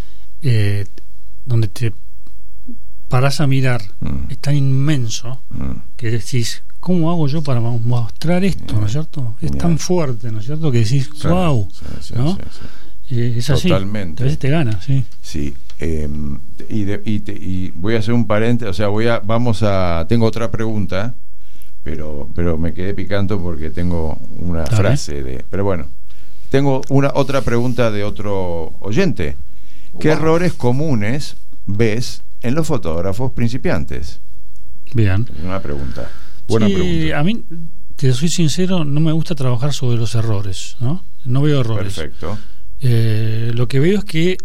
eh, donde te parás a mirar Mm. es tan inmenso Mm. que decís, ¿cómo hago yo para mostrar esto? ¿No es cierto? Es Genial. tan fuerte, ¿no es cierto? Que decís, Claro. wow, Sí, sí, ¿no? sí, sí. Eh, es así. Totalmente. A veces te gana, sí. Sí, eh, y, de- y, te- y voy a hacer un paréntesis, o sea, voy a, vamos a, tengo otra pregunta, pero, pero me quedé picando porque tengo una Dale. frase de, pero bueno, tengo una otra pregunta de otro oyente. ¿Qué Wow. errores comunes ves en los fotógrafos principiantes? Bien. Es una pregunta. Buena Sí, pregunta. a mí, te soy sincero, no me gusta trabajar sobre los errores, ¿no? No veo errores. Perfecto. Eh, lo que veo es que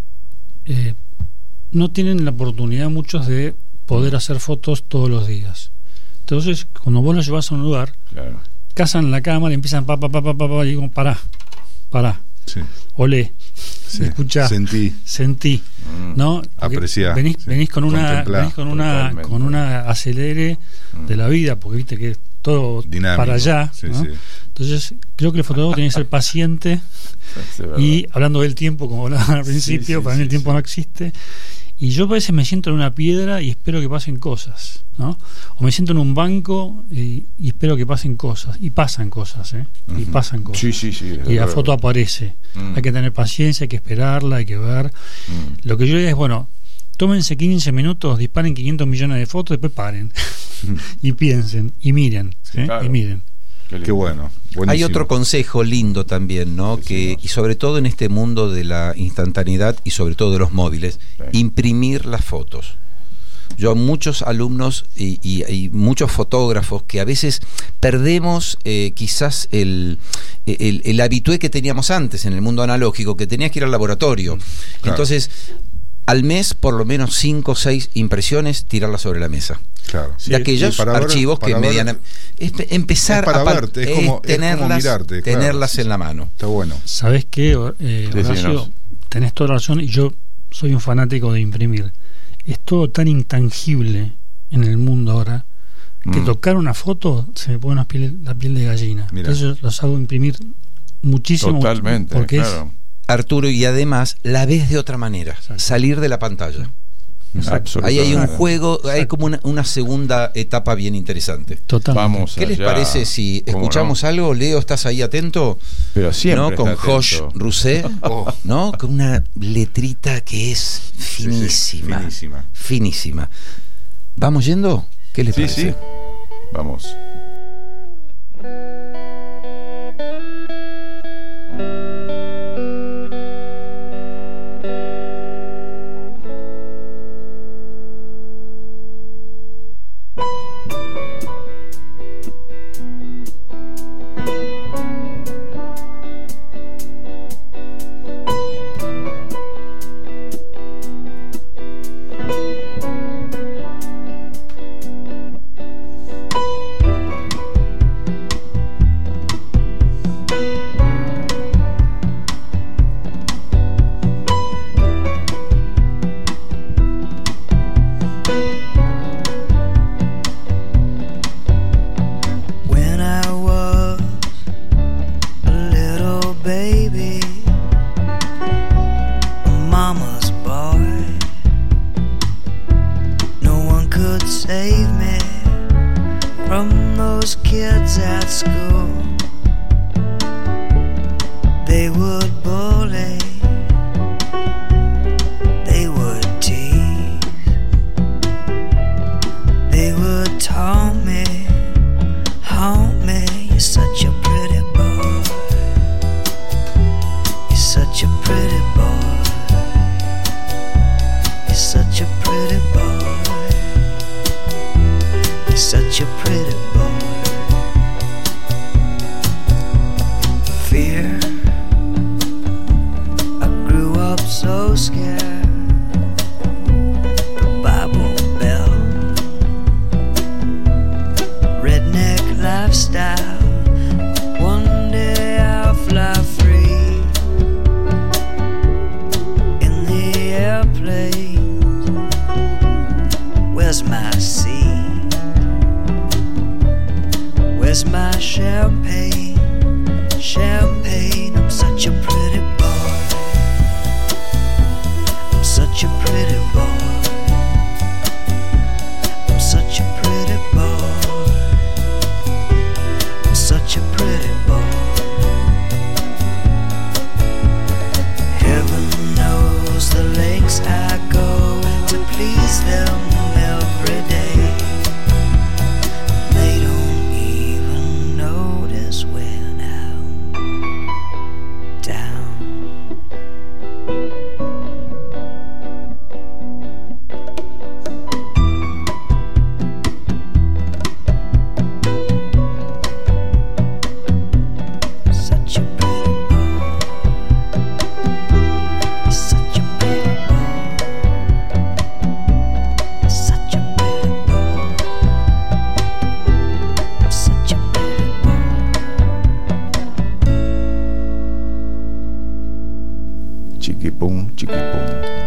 eh, no tienen la oportunidad muchos de poder hacer fotos todos los días. Entonces, cuando vos los llevas a un lugar, Claro. cazan la cámara y empiezan pa, pa, pa, pa, pa, pa, y digo, pará, pará, Sí. olé, Sí. escuchá, Sentí. sentí, Mm. ¿no? Porque Apreciá, venís, sí. venís con una, Contemplá. venís con una, Totalmente. con una acelere Mm. de la vida, porque viste que es todo Dinámico. para allá, Sí, ¿no? sí. Entonces, creo que el fotógrafo tiene que ser paciente. Es verdad. Y hablando del tiempo, como hablaban al principio, sí, para mí sí, el tiempo sí. no existe. Y yo a veces me siento en una piedra y espero que pasen cosas, ¿no? O me siento en un banco y, y espero que pasen cosas. Y pasan cosas, ¿eh? Y Ujú. pasan cosas. Sí, sí, sí. desde Y la luego. foto aparece. Mm. Hay que tener paciencia, hay que esperarla, hay que ver. Mm. Lo que yo diría es, bueno, tómense quince minutos, disparen quinientos millones de fotos, después paren. Y piensen, y miren, Sí, ¿eh? claro. Y miren. Qué lindo. Qué bueno. Hay Buenísimo. otro consejo lindo también, ¿no? Que, Decimos. y sobre todo en este mundo de la instantaneidad y sobre todo de los móviles, Sí. imprimir las fotos. Yo a muchos alumnos y, y- y muchos fotógrafos que a veces perdemos eh, quizás el, el, el habitué que teníamos antes en el mundo analógico, que tenías que ir al laboratorio. Claro. Entonces, al mes por lo menos cinco o seis impresiones, tirarlas sobre la mesa. Claro. Sí, de aquellos y para ver- archivos que para ver- mediana es pe- empezar es para a pal- verte, es es como- es como tenerlas, mirarte, claro. tenerlas en la mano. Está bueno. ¿Sabés qué, eh, Sí, Horacio? sí, no. Tenés toda la razón y yo soy un fanático de imprimir. Es todo tan intangible en el mundo ahora que Mm. tocar una foto se me pone una piel- la piel de gallina. Mira. Entonces los hago imprimir muchísimo. Totalmente, Porque claro. Arturo, y además la ves de otra manera, Exacto. salir de la pantalla. Exacto. Ahí hay un Absolutamente. juego, hay Exacto. como una, una segunda etapa bien interesante. es totalmente. Vamos ¿Qué les allá. parece si ¿Cómo escuchamos no? algo? Leo, ¿estás ahí atento? Pero siempre ¿No? Con está Josh atento. Rousset, Oh. ¿no? Con una letrita que es Sí, sí, finísima. finísima. Finísima. ¿Vamos yendo? ¿Qué les Sí, parece? sí. Vamos. When I was a little baby, a mama's boy, no one could save me from those kids at school. They would bully, they would tease, they would taunt me, haunt me, lifestyle. One day I'll fly free in the airplane. Where's my sea? Where's my champagne? Champagne, I'm such a pretty boy. I'm such a pretty boy. I'm such a pretty boy. I'm such a pretty boy. Heaven knows the lengths I go to please them every day. They don't even notice when I'm down. Such a pretty boy. Such a pretty boy. Such a pretty boy. Such a pretty boy. Chiquipum, chiquipum.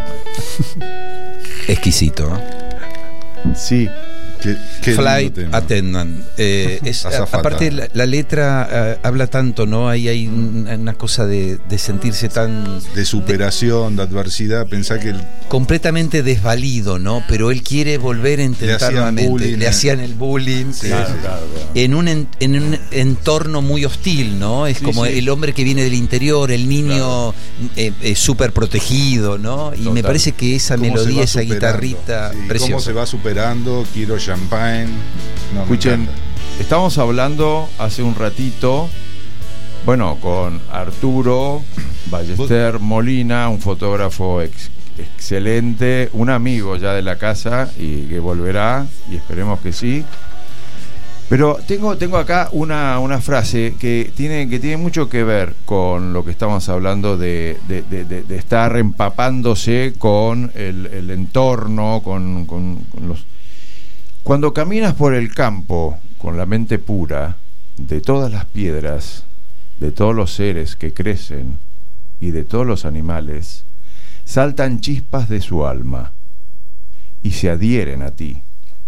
Exquisito, ¿eh? Sí, Qué, qué lindo Flight tema. Attendant. Eh, es, Azafata. aparte, la, la letra eh, habla tanto, ¿no? Ahí hay un- una cosa de, de sentirse tan De superación, de adversidad, pensá que el- completamente desvalido, ¿no? Pero él quiere volver a intentar hacían nuevamente. bullying, Le eh. hacían el bullying. Sí, eh, sí, sí. En un, en, en un entorno muy hostil, ¿no? Es Sí, como sí. el hombre que viene del interior, el niño eh, eh, súper protegido, ¿no? Y me Total. parece que esa cómo se melodía, va esa superando. guitarrita Sí, cómo preciosa. se va superando, quiero champagne. No, me escuchen, encanta. estamos hablando hace un ratito, bueno, con Arturo Ballester Molina, un fotógrafo ex- excelente, un amigo ya de la casa y que volverá, y esperemos que sí. Pero tengo, tengo acá una, una frase que tiene, que tiene mucho que ver con lo que estamos hablando de, de- de- de- de estar empapándose con el, el entorno, con, con- con los... Cuando caminas por el campo con la mente pura de todas las piedras, de todos los seres que crecen y de todos los animales, saltan chispas de su alma y se adhieren a ti.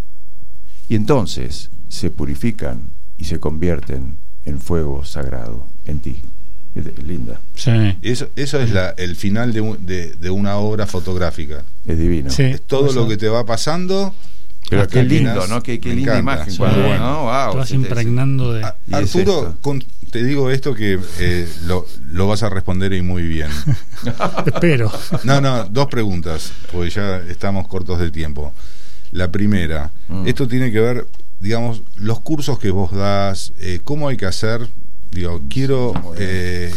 Y entonces se purifican y se convierten en fuego sagrado en ti. Es linda, Sí. Eso, eso es la, el final de, un- de- de una obra fotográfica. es divino. Sí. Es todo Eso. lo que te va pasando. Pero hasta qué que lindo, nas- ¿no? Qué, qué me linda encanta. imagen. Sí. Cuando, Bueno. ¿no? Wow, Te vas se te- impregnando de. A- Y es Arturo, esto. con- te digo esto que eh, lo, lo vas a responder y muy bien. Espero. No, no, dos preguntas, porque ya estamos cortos de tiempo. La primera, Mm. esto tiene que ver, digamos, los cursos que vos das, eh, cómo hay que hacer. Digo, quiero Muy bien. eh,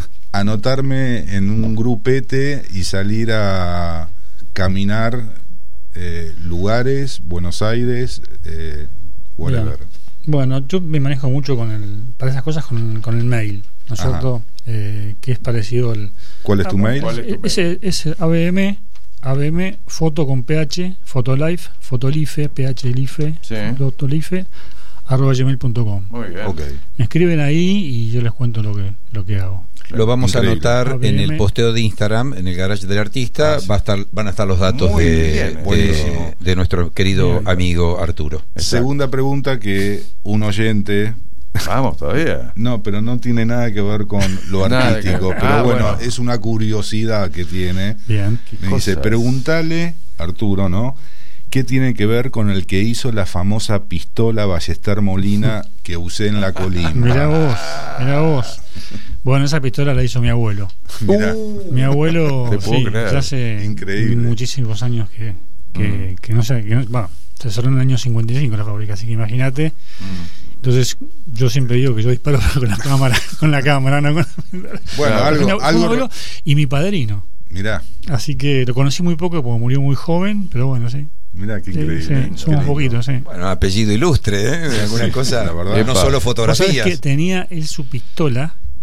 anotarme en un grupete y salir a caminar eh, lugares, Buenos Aires, eh, whatever. Bien. Bueno, yo me manejo mucho con el, para esas cosas con, con el mail, ¿no es Ajá. cierto? Eh, que es parecido al. ¿Cuál es tu Ah, mail? ¿cuál es tu mail? Ese es A B M, A B M, foto con PH, fotolife, fotolife, phlife, Sí. fotolife, arroba gmail punto com. Muy bien. Ok. Me escriben ahí y yo les cuento lo que, lo que hago. Lo vamos Increíble. a anotar en el A B M. posteo de Instagram, en el garage del artista. Ah, sí. Va a estar, van a estar los datos Muy de, bien, de- buenísimo. de nuestro querido Bien. amigo Arturo. Exacto. Segunda pregunta que un oyente. Vamos todavía. No, pero no tiene nada que ver con lo Nada artístico. que ver. Pero Ah, bueno, bueno. es una curiosidad que tiene. Bien. Me dice, cosas. pregúntale, Arturo, ¿no? ¿Qué tiene que ver con el que hizo la famosa pistola Ballester Molina que usé en la colina? Mirá vos, mirá vos. Bueno, esa pistola la hizo mi abuelo. Mirá. Mi abuelo, Te puedo sí, creer. ya hace Increíble. muchísimos años que, que, Mm. que no sé, que no, bueno, se cerró en el año cincuenta y cinco la fábrica, así que imagínate. Entonces, yo siempre digo que yo disparo con la cámara, con la cámara, no con Bueno, Claro. algo, Fue mi algo. abuelo y mi padrino. Mirá, Así que lo conocí muy poco porque murió muy joven, pero bueno, sí. mirá qué Sí, increíble. sí, Qué somos lindo. poquitos, sí. Bueno, apellido ilustre, ¿eh? Alguna Sí, cosa, la verdad. no Epa. solo Vos sabés fotografías. que tenía él su pistola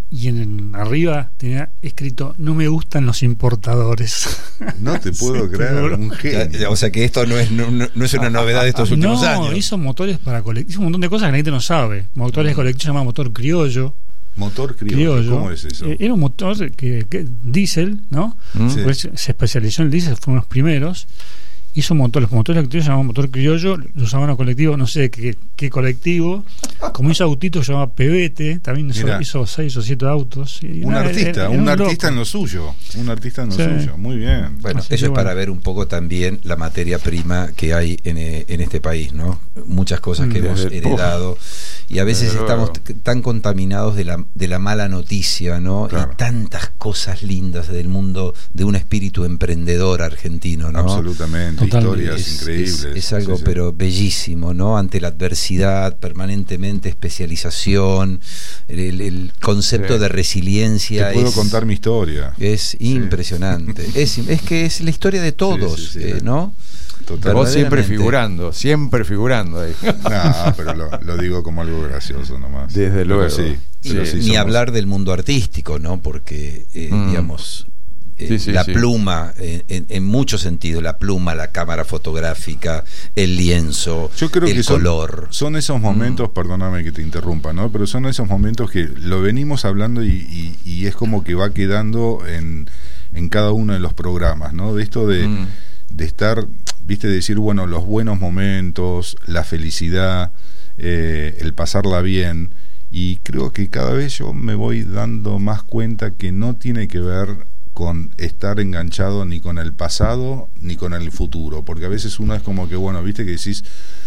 y en arriba tenía escrito: no me gustan los importadores. No te puedo Sí, creer, seguro. un genio. O sea que esto no es, no, no es una novedad de estos últimos no, años. hizo motores para colectivos, hizo un montón de cosas que la gente no sabe. Motores colectivos, se llama motor criollo. Motor criollo, criollo. ¿cómo es eso? Eh, era un motor que, que diésel, ¿no? Sí. Pues se especializó en el diésel, fueron los primeros. Hizo motor, los motores colectivos se llamaban motor criollo, lo usaban a colectivo, no sé qué, qué colectivo. Como hizo autito, se llamaba Pebete, también hizo, Mirá. hizo seis o siete autos. Y Un nada, artista, era- era un loco. artista en lo suyo, un artista en lo Sí. suyo, muy bien. Bueno, Así eso que es bueno. para ver un poco también la materia prima que hay en, eh, en este país, ¿no? Muchas cosas que Mm. hemos Desde- heredado y a veces Desde estamos luego. t- tan contaminados de la, de la mala noticia, ¿no? Claro. Y tantas cosas lindas del mundo de un espíritu emprendedor argentino, ¿no? Absolutamente, Totalmente. historias Es, increíbles. es- es algo Sí, sí. pero bellísimo, ¿no? Ante la adversidad, permanentemente especialización, el, el concepto Sí. de resiliencia. Te puedo es- contar mi historia. Es impresionante. Es, es que es la historia de todos, Sí, sí, sí. eh, ¿no? Total. Vos siempre Verdaderamente. figurando, siempre figurando ahí. No, pero lo, lo digo como algo gracioso nomás. Desde Pero luego. sí, Y pero sí ni somos- hablar del mundo artístico, ¿no? Porque, eh, Mm. digamos, eh, Sí, sí, la sí. pluma, eh, en, en muchos sentidos, la pluma, la cámara fotográfica, el lienzo, Yo creo el que son, color. son esos momentos, perdóname que te interrumpa, ¿no? Pero son esos momentos que lo venimos hablando y, y- y es como que va quedando en, en cada uno de los programas, ¿no? De esto de, Mm. de estar, viste, decir, bueno, los buenos momentos, la felicidad, eh, el pasarla bien. Y creo que cada vez yo me voy dando más cuenta que no tiene que ver con estar enganchado ni con el pasado ni con el futuro, porque a veces uno es como que, bueno, viste que decís,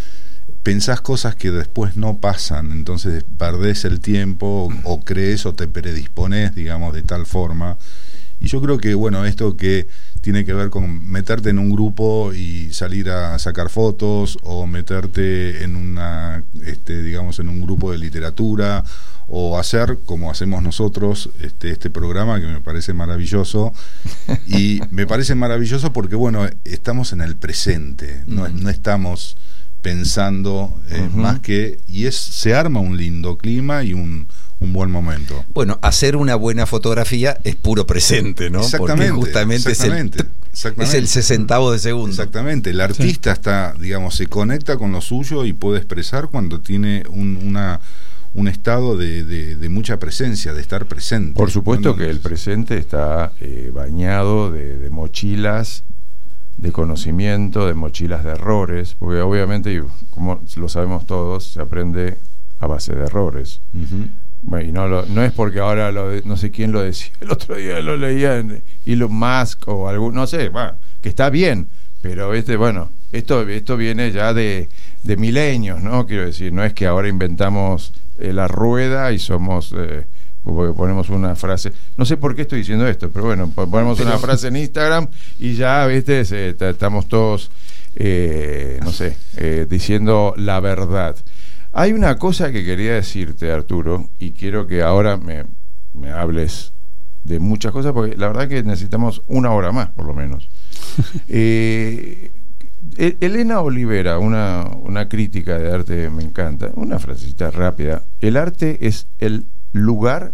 pensás cosas que después no pasan, entonces perdés el tiempo o, o crees o te predisponés, digamos, de tal forma. Y yo creo que, bueno, esto que tiene que ver con meterte en un grupo y salir a sacar fotos, o meterte en una, este, digamos, en un grupo de literatura, o hacer como hacemos nosotros este, este programa que me parece maravilloso. Y me parece maravilloso porque, bueno, estamos en el presente, no, no estamos pensando eh, Ujú. más que, y es se arma un lindo clima y un, un buen momento. Bueno, hacer una buena fotografía es puro presente, ¿no? Exactamente, Porque justamente exactamente, es el, exactamente. es el sesentavo de segundo. Exactamente, el artista está, digamos, se conecta con lo suyo y puede expresar cuando tiene un, una, un estado de, de, de mucha presencia, de estar presente. Por supuesto Cuando- que el presente está eh, bañado de, de mochilas de conocimiento, de mochilas de errores, porque obviamente, y como lo sabemos todos, se aprende a base de errores. Ujú. Bueno, y no, lo- no es porque ahora lo de- no sé quién lo decía, el otro día lo leía en Elon Musk o algún, no sé, bueno, que está bien, pero este, bueno, esto, esto viene ya de, de milenios, ¿no? Quiero decir, no es que ahora inventamos eh, la rueda y somos, eh, porque ponemos una frase, no sé por qué estoy diciendo esto, pero bueno, po- ponemos una frase en Instagram y ya, viste, se- ta- estamos todos, eh, no sé, eh, diciendo la verdad. Hay una cosa que quería decirte, Arturo, y quiero que ahora me, me hables de muchas cosas, porque la verdad que necesitamos una hora más, por lo menos. eh, E- Elena Olivera, una, una crítica de arte, me encanta, una frasecita rápida. El arte es el lugar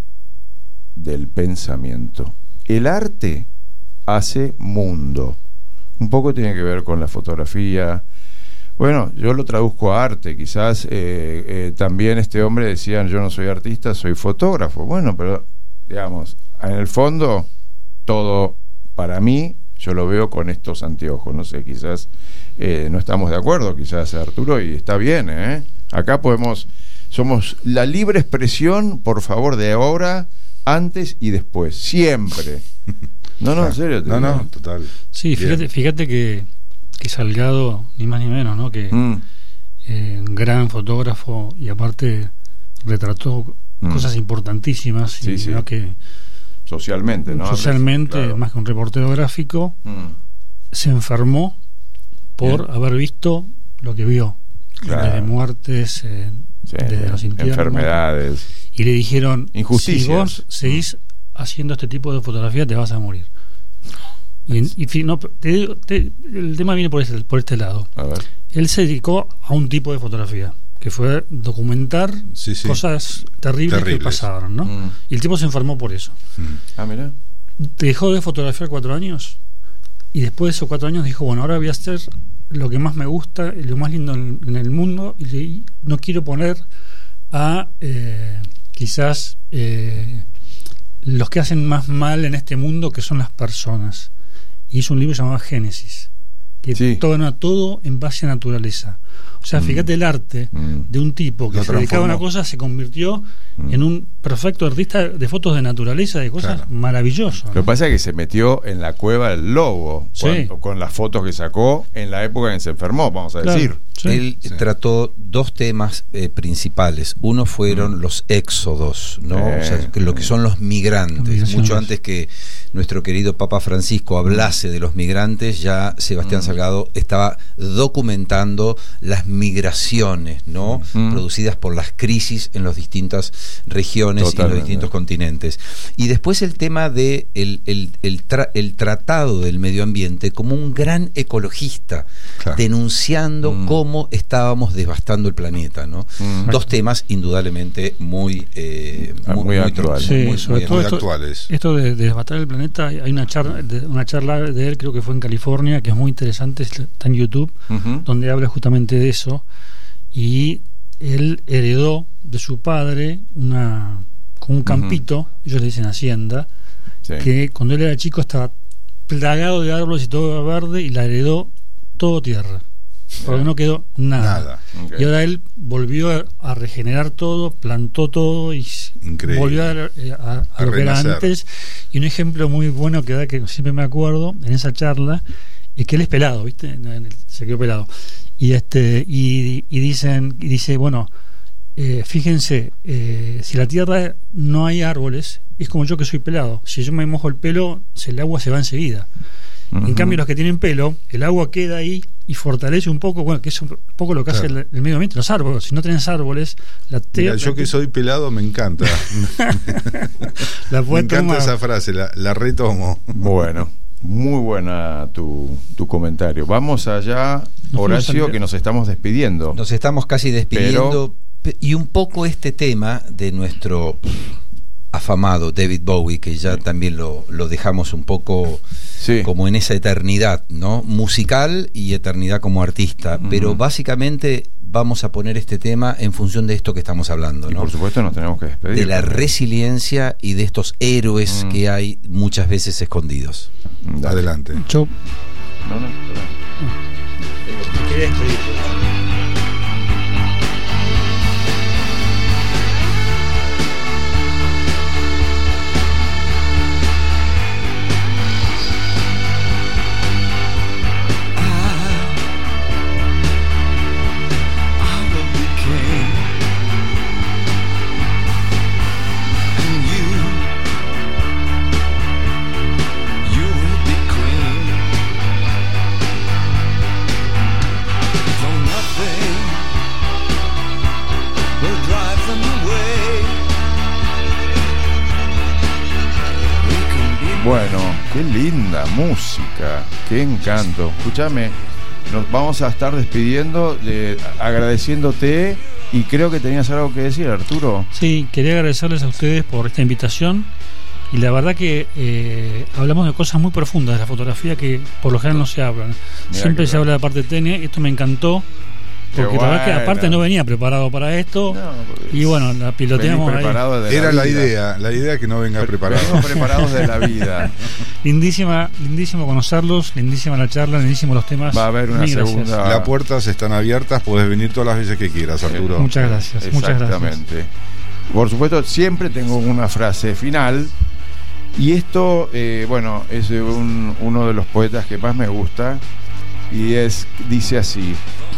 del pensamiento. El arte hace mundo. Un poco tiene que ver con la fotografía. Bueno, yo lo traduzco a arte. Quizás eh, eh, también este hombre decía, yo no soy artista, soy fotógrafo. Bueno, pero digamos, en el fondo, todo para mí, yo lo veo con estos anteojos. No sé, quizás eh, no estamos de acuerdo, quizás, Arturo, y está bien, ¿eh? Acá podemos, somos la libre expresión, por favor, de ahora, antes y después, siempre. No, no, en serio. te No, digo. no, total. Sí, Bien. fíjate, fíjate que, que Salgado, ni más ni menos, ¿no? Que Mm, eh, gran fotógrafo y aparte retrató Mm. cosas importantísimas, Sí, y, sí. ¿no? que socialmente, ¿no? socialmente, Claro. más que un reportero gráfico, Mm, se enfermó por Bien. haber visto lo que vio, Claro. desde muertes, eh, sí, desde los infiernos, enfermedades. y le dijeron, Injusticias. si vos seguís haciendo este tipo de fotografía te vas a morir. Y, en- y fi- no, te digo, te- el tema viene por este, por este lado. A ver. Él se dedicó a un tipo de fotografía, que que fue documentar Sí, sí. cosas terribles, Terribles. que pasaron, ¿no? Mm. Y el tipo se enfermó por eso. Mm. Ah, mira. Dejó de fotografiar cuatro años y después de esos cuatro años dijo, bueno, ahora voy a hacer lo que más me gusta y lo más lindo en, en el mundo, y, le- y no quiero poner a eh, quizás eh, los que hacen más mal en este mundo, que son las personas. Y hizo un libro llamado Génesis, que Sí. todo, todo en base a naturaleza. O sea, Mm. fíjate el arte Mm. de un tipo que Lo se dedicaba a una transformó. cosa, se convirtió Mm. en un perfecto artista de fotos de naturaleza, de cosas Claro. maravillosas. Lo que pasa es que se metió en la cueva del lobo Sí. cuando- con las fotos que sacó en la época en que se enfermó, vamos a Claro, decir. sí. Él Sí. trató dos temas eh, principales. Uno fueron los éxodos, ¿no? Eh, O sea, que lo que son los migrantes. Migraciones. Mucho antes que nuestro querido Papa Francisco hablase de los migrantes, ya Sebastián Mm. Salgado estaba documentando las migraciones, ¿no? Mm. Producidas por las crisis en las distintas regiones y en los Totalmente. distintos continentes. Y después el tema de el, el, el, tra- el tratado del medio ambiente como un gran ecologista, Claro. denunciando Mm. cómo estábamos devastando el planeta, ¿no? Mm. Dos temas indudablemente muy eh, Ah, muy actual. Sí, muy- sobre muy- todo Muy esto, actuales. esto de, de devastar el planeta, hay una charla, de, una charla de él, creo que fue en California, que es muy interesante, está en YouTube, Ujú. donde habla justamente de eso. Y él heredó de su padre una como un campito, ellos le dicen hacienda, Sí. que cuando él era chico estaba plagado de árboles y todo verde, y la heredó todo tierra, porque no quedó nada. Nada. Ok. Y ahora él volvió a, a regenerar todo, plantó todo y s- Increíble. volvió a, a- a A lo que era renacer. antes. Y un ejemplo muy bueno que da, que siempre me acuerdo en esa charla, es que él es pelado, ¿viste? En el- Se quedó pelado. Y este y, y dicen y dice, bueno, eh, fíjense, eh, si la tierra no hay árboles, es como yo que soy pelado. Si yo me mojo el pelo, se- el agua se va enseguida. Ujú. En cambio, los que tienen pelo, el agua queda ahí y fortalece un poco, bueno, que es un poco lo que hace Claro. el, el medio ambiente, los árboles. Si no tenés árboles, la Mira, tierra. yo que soy pelado me encanta. la Me puede encanta tomar. esa frase, la, la retomo. Bueno, muy buena tu, tu comentario. Vamos allá, fuimos Horacio, al- que nos estamos despidiendo. Nos estamos casi despidiendo. Pe- Y un poco este tema de nuestro afamado David Bowie, que ya también lo, lo dejamos un poco Sí. como en esa eternidad, ¿no? Musical y eternidad como artista. Ujú. Pero básicamente vamos a poner este tema en función de esto que estamos hablando, Y ¿no? por supuesto nos tenemos que despedir. De la resiliencia y de estos héroes Mm. que hay muchas veces escondidos. Dale. Adelante. Yo No, no, espera. me quería despedir. Bueno, qué linda música, qué encanto. Escúchame, nos vamos a estar despidiendo, de, agradeciéndote, y creo que tenías algo que decir, Arturo. Sí, quería agradecerles a ustedes por esta invitación. Y la verdad que eh, hablamos de cosas muy profundas de la fotografía que por lo general no se hablan. Mirá Siempre qué se bueno. habla de la parte técnica. Esto me encantó, Qué porque la verdad que bueno. aparte no venía preparado para esto. No, pues, Y bueno, la piloteamos venís ahí. preparado de Era la vida. idea, la idea que no venga Venimos preparado. preparados de la vida. Lindísima, lindísimo conocerlos, lindísima la charla, lindísimos los temas. Va a haber una Mil gracias. segunda. Las puertas están abiertas, puedes venir todas las veces que quieras, Arturo. Muchas gracias, muchas gracias. Exactamente. Por supuesto, siempre tengo una frase final. Y esto, eh, bueno, es de un- uno de los poetas que más me gusta. Y es, dice así: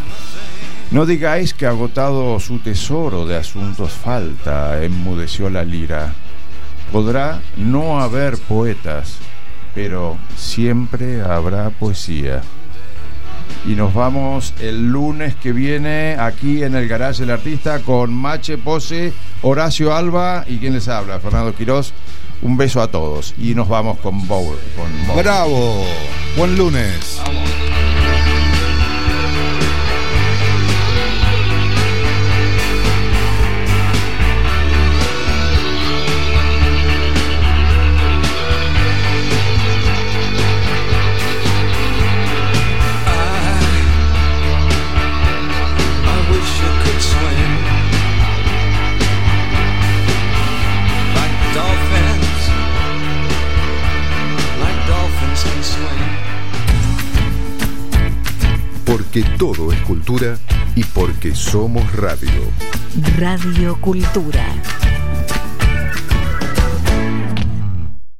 no digáis que agotado su tesoro de asuntos falta, enmudeció la lira. Podrá no haber poetas, pero siempre habrá poesía. Y nos vamos el lunes que viene aquí en el Garage del Artista con Mache Pose, Horacio Alba y quien les habla, Fernando Quirós. Un beso a todos y nos vamos con Bowie. Con Bowie. ¡Bravo! Buen lunes. Vamos. porque todo es cultura y porque somos radio. Radio Cultura.